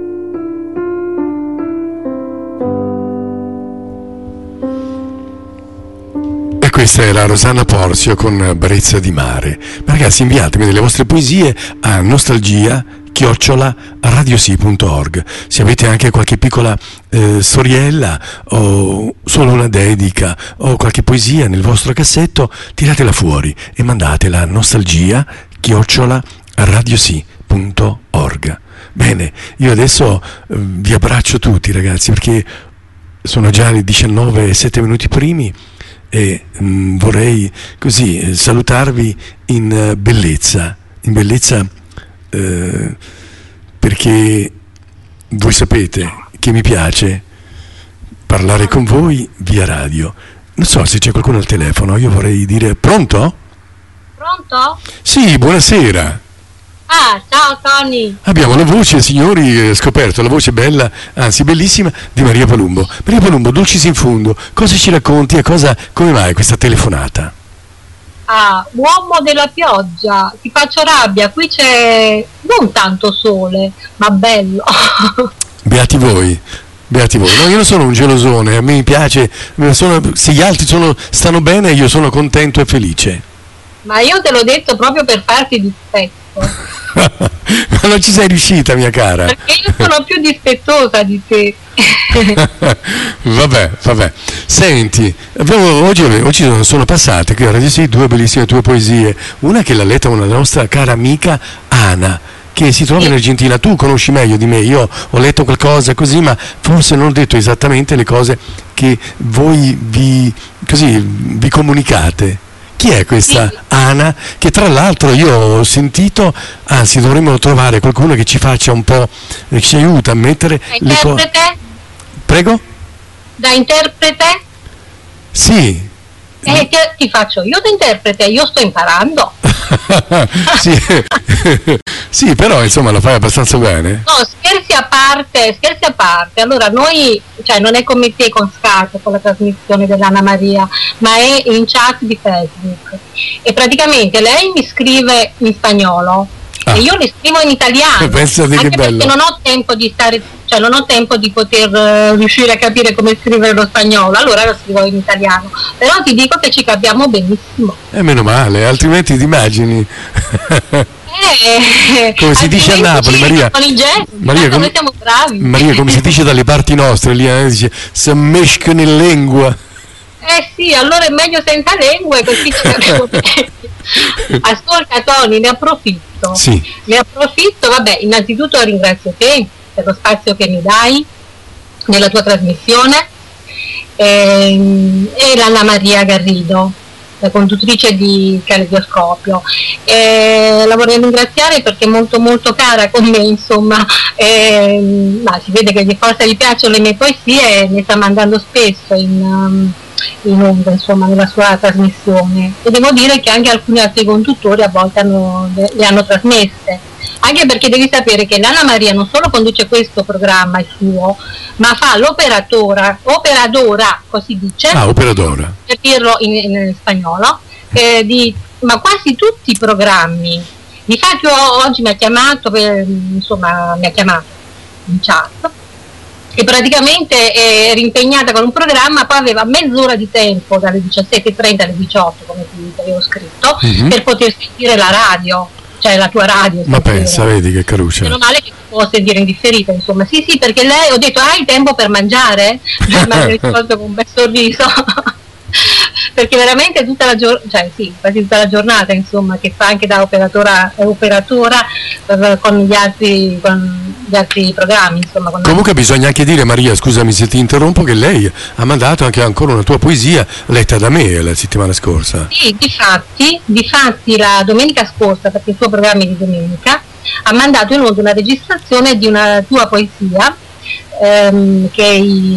E questa era Rosanna Porzio con Brezza di mare. Ma ragazzi, inviatemi delle vostre poesie a nostalgia chiocciola radiosì punto org. Se avete anche qualche piccola eh, storiella o solo una dedica o qualche poesia nel vostro cassetto, tiratela fuori e mandatela a nostalgia chiocciola radiosì punto org. Bene, io adesso eh, vi abbraccio tutti ragazzi, perché sono già le diciannove e sette minuti primi e mh, vorrei così eh, salutarvi in uh, bellezza, in bellezza Eh, perché voi sapete che mi piace parlare con voi via radio. Non so se c'è qualcuno al telefono, io vorrei dire pronto? Pronto? Sì, buonasera. Ah, ciao Tony. Abbiamo la voce, signori, eh, scoperto la voce bella, anzi bellissima, di Maria Palumbo. Maria Palumbo, Dulcis in Fundo, cosa ci racconti e cosa, come mai questa telefonata? Ah, uomo della pioggia, ti faccio rabbia, qui c'è non tanto sole, ma bello. Beati voi, beati voi. No, io non sono un gelosone, a me mi piace, sono, se gli altri sono, stanno bene io sono contento e felice. Ma io te l'ho detto proprio per farti dispetto. Ma non ci sei riuscita, mia cara. Perché io sono più dispettosa di te. Vabbè, vabbè. Senti, abbiamo, oggi, oggi sono passate qui a Radio Sì due bellissime tue poesie. Una che l'ha letta una nostra cara amica Ana, che si trova in Argentina. Tu conosci meglio di me, io ho letto qualcosa così, ma forse non ho detto esattamente le cose che voi vi, così, vi comunicate. Chi è questa sì. Ana? Che tra l'altro io ho sentito, anzi dovremmo trovare qualcuno che ci faccia un po', che ci aiuta a mettere da le cose. Prego? Da interprete? Sì. Eh, ti, ti faccio io da interprete, io sto imparando. sì. Sì, però insomma lo fai abbastanza bene. No, scherzi a parte, scherzi a parte. Allora noi, cioè non è come te con Skype, con la trasmissione dell'Anna Maria, ma è in chat di Facebook. E praticamente lei mi scrive in spagnolo ah. e io le scrivo in italiano. Pensate anche che bello. Perché non ho tempo di stare, cioè non ho tempo di poter uh, riuscire a capire come scrivere lo spagnolo, allora lo scrivo in italiano. Però ti dico che ci capiamo benissimo. E eh, meno male, altrimenti ti immagini. Eh, come si dice a Napoli, Maria, con i gesti, Maria, come, noi siamo bravi. Maria, come si dice dalle parti nostre, lì eh, dice se mesca in lingua. Eh sì, allora è meglio senza lingue, così ci capiamo. Ascolta Tony, ne approfitto. Sì. Ne approfitto, vabbè, innanzitutto ringrazio te per lo spazio che mi dai nella tua trasmissione e, e l'Anna Maria Garrido, la conduttrice di Caleidoscopio. Eh, la vorrei ringraziare perché è molto molto cara con me, insomma, eh, ma si vede che di forza gli piacciono le mie poesie e mi sta mandando spesso in, um, in onda, insomma, nella sua trasmissione, e devo dire che anche alcuni altri conduttori a volte hanno, le, le hanno trasmesse, anche perché devi sapere che l'Anna Maria non solo conduce questo programma, il suo, ma fa l'operatora, operadora, così dice, ah, operadora, per dirlo in, in spagnolo, eh, di, ma quasi tutti i programmi. Difatti oggi mi ha chiamato, per, insomma mi ha chiamato in chat, e praticamente era impegnata con un programma, poi aveva mezz'ora di tempo dalle diciassette e trenta alle diciotto, come ti avevo scritto, mm-hmm. per poter sentire la radio, cioè la tua radio. Ma pensa, vedi che caruccia. Meno male che si può sentire in differita, insomma. Sì, sì, perché lei, ho detto, hai tempo per mangiare? Mi ha risposto con un bel sorriso. Perché veramente tutta la giornata, cioè sì, quasi tutta la giornata, insomma, che fa anche da operatora, operatora eh, con gli altri con gli altri programmi, insomma. Con Comunque altri... bisogna anche dire, Maria, scusami se ti interrompo, che lei ha mandato anche ancora una tua poesia letta da me la settimana scorsa. Sì, difatti, difatti la domenica scorsa, perché il suo programma è di domenica, ha mandato in onda una registrazione di una tua poesia ehm, che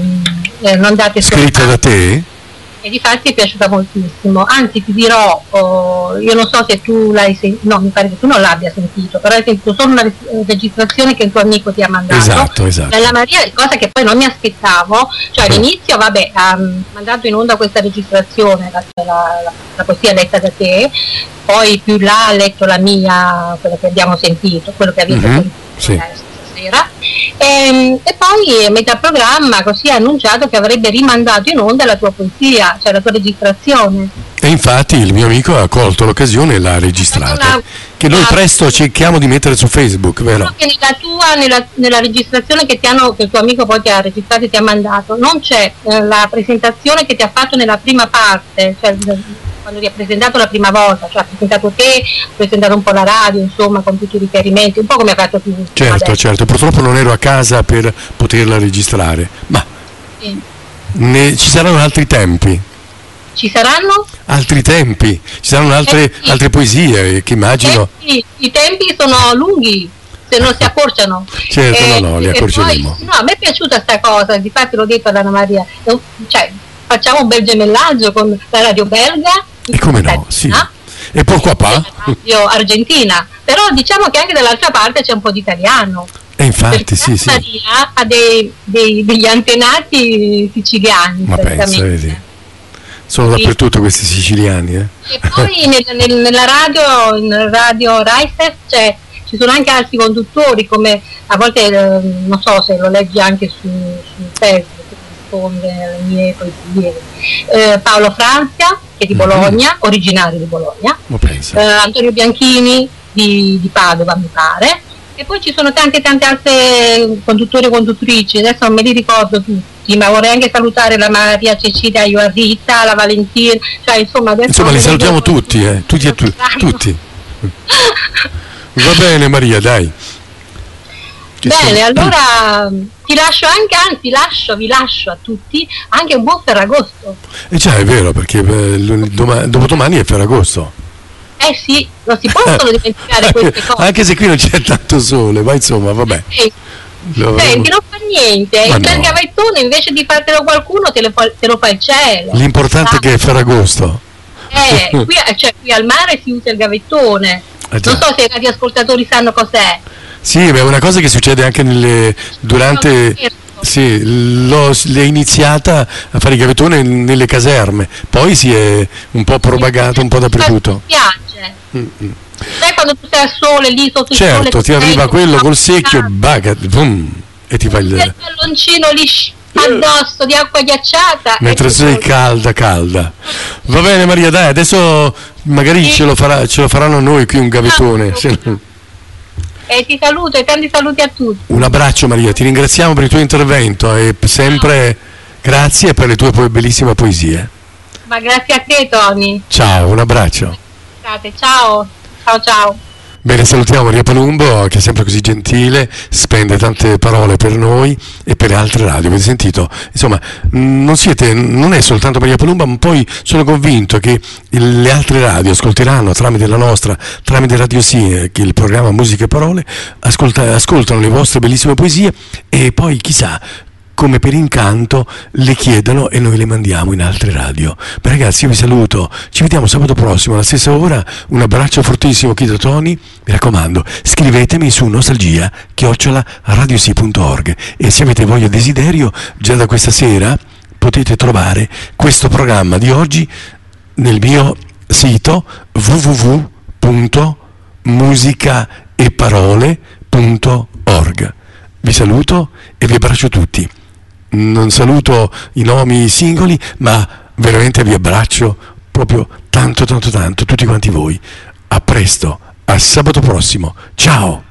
eh, non date scritta da te? E difatti è piaciuta moltissimo, anzi ti dirò, oh, io non so se tu l'hai sentito, no, mi pare che tu non l'abbia sentito, però hai sentito solo una registrazione che il tuo amico ti ha mandato. Esatto, esatto. Dalla Maria, cosa che poi non mi aspettavo, cioè all'inizio, vabbè, ha mandato in onda questa registrazione, la, la, la, la poesia letta da te, poi più là ha letto la mia, quello che abbiamo sentito, quello che avete mm-hmm, sentito sì. stasera. E, e poi a metà programma così ha annunciato che avrebbe rimandato in onda la tua poesia, cioè la tua registrazione. E infatti il mio amico ha colto l'occasione e l'ha registrata, una, che noi una, presto cerchiamo di mettere su Facebook, vero? Che nella tua, nella, nella registrazione che ti hanno, che il tuo amico poi ti ha registrato e ti ha mandato, non c'è eh, la presentazione che ti ha fatto nella prima parte, cioè quando ti ha presentato la prima volta, cioè ha presentato te, ha presentato un po' la radio, insomma, con tutti i riferimenti, un po' come ha fatto tu. Certo, adesso. certo, purtroppo non ero a casa per poterla registrare, ma sì. ne, ci saranno altri tempi. Ci saranno? Altri tempi, ci saranno altre, eh sì. altre poesie che immagino. Eh sì, i tempi sono lunghi, se non si accorciano. Certo, eh, no, no, li accorceremo. Poi, no, a me è piaciuta sta cosa, difatti l'ho detto ad Anna Maria, cioè facciamo un bel gemellaggio con la radio belga. E come no, sì. E por qua pa? Radio argentina, però diciamo che anche dall'altra parte c'è un po' di italiano. E infatti, sì, sì. Maria ha dei, dei, degli antenati siciliani. Ma pensa, vedi. Sono sì. Dappertutto questi siciliani, eh. E poi nel, nel, nella radio, in radio Raisef c'è, ci sono anche altri conduttori, come a volte, eh, non so se lo leggi anche su, su Facebook, risponde alle mie poesie, eh, Paolo Franzia, che è di Bologna, mm-hmm. originario di Bologna, eh, Antonio Bianchini di, di Padova, mi pare, e poi ci sono tante tante altre conduttori e conduttrici, adesso non me li ricordo tutti, ma vorrei anche salutare la Maria Cecilia Ioarrita, la Valentina, cioè insomma adesso insomma li salutiamo tutti, eh, tutti e tu, tutti. Va bene Maria, dai. Che bene, sono... allora ti lascio anche, anzi lascio, vi lascio a tutti anche un buon Ferragosto. E eh già è vero, perché eh, doma- dopodomani è Ferragosto. Eh sì, non si possono dimenticare queste cose. Anche se qui non c'è tanto sole, ma insomma, vabbè. Sì. Lo... Senti, non fa niente, ma il no. gavettone invece di fartelo qualcuno te lo fa, te lo fa il cielo. L'importante ah. è che è Ferragosto. Eh, qui, cioè, qui al mare si usa il gavettone. Eh non so se i radioascoltatori sanno cos'è. Sì, ma è una cosa che succede anche nelle, durante... Sì, l'ho, l'ho iniziata a fare il gavettone nelle caserme, poi si è un po' propagato un po' dappertutto. Mi piace. Mm-hmm. Sai quando tu sei al sole lì sotto il certo, sole? Certo, ti arriva quello col secchio, baga, boom, e ti fa il... il palloncino lì addosso di acqua ghiacciata. Mentre sei calda, calda. Va bene Maria, dai, adesso magari sì. ce, lo farà, ce lo faranno noi qui un gavettone. No, E ti saluto e tanti saluti a tutti. Un abbraccio Maria, ti ringraziamo per il tuo intervento e sempre grazie per le tue po- bellissime poesie. Ma grazie a te Tony. Ciao, un abbraccio. Ciao, ciao, ciao. Bene, salutiamo Maria Palumbo, che è sempre così gentile, spende tante parole per noi e per le altre radio. Avete sentito? Insomma, non siete, non è soltanto Maria Palumbo, ma poi sono convinto che le altre radio ascolteranno tramite la nostra, tramite Radio Sì, che il programma Musica e Parole, ascolta, ascoltano le vostre bellissime poesie e poi chissà, come per incanto le chiedono e noi le mandiamo in altre radio. Beh, ragazzi, io vi saluto, ci vediamo sabato prossimo alla stessa ora, un abbraccio fortissimo qui da Tony, mi raccomando scrivetemi su nostalgia chiocciola radiosi punto org e se avete voglia e desiderio già da questa sera potete trovare questo programma di oggi nel mio sito w w w punto musicaeparole punto org. Vi saluto e vi abbraccio tutti. Non saluto i nomi singoli, ma veramente vi abbraccio proprio tanto tanto tanto tutti quanti voi. A presto, a sabato prossimo. Ciao!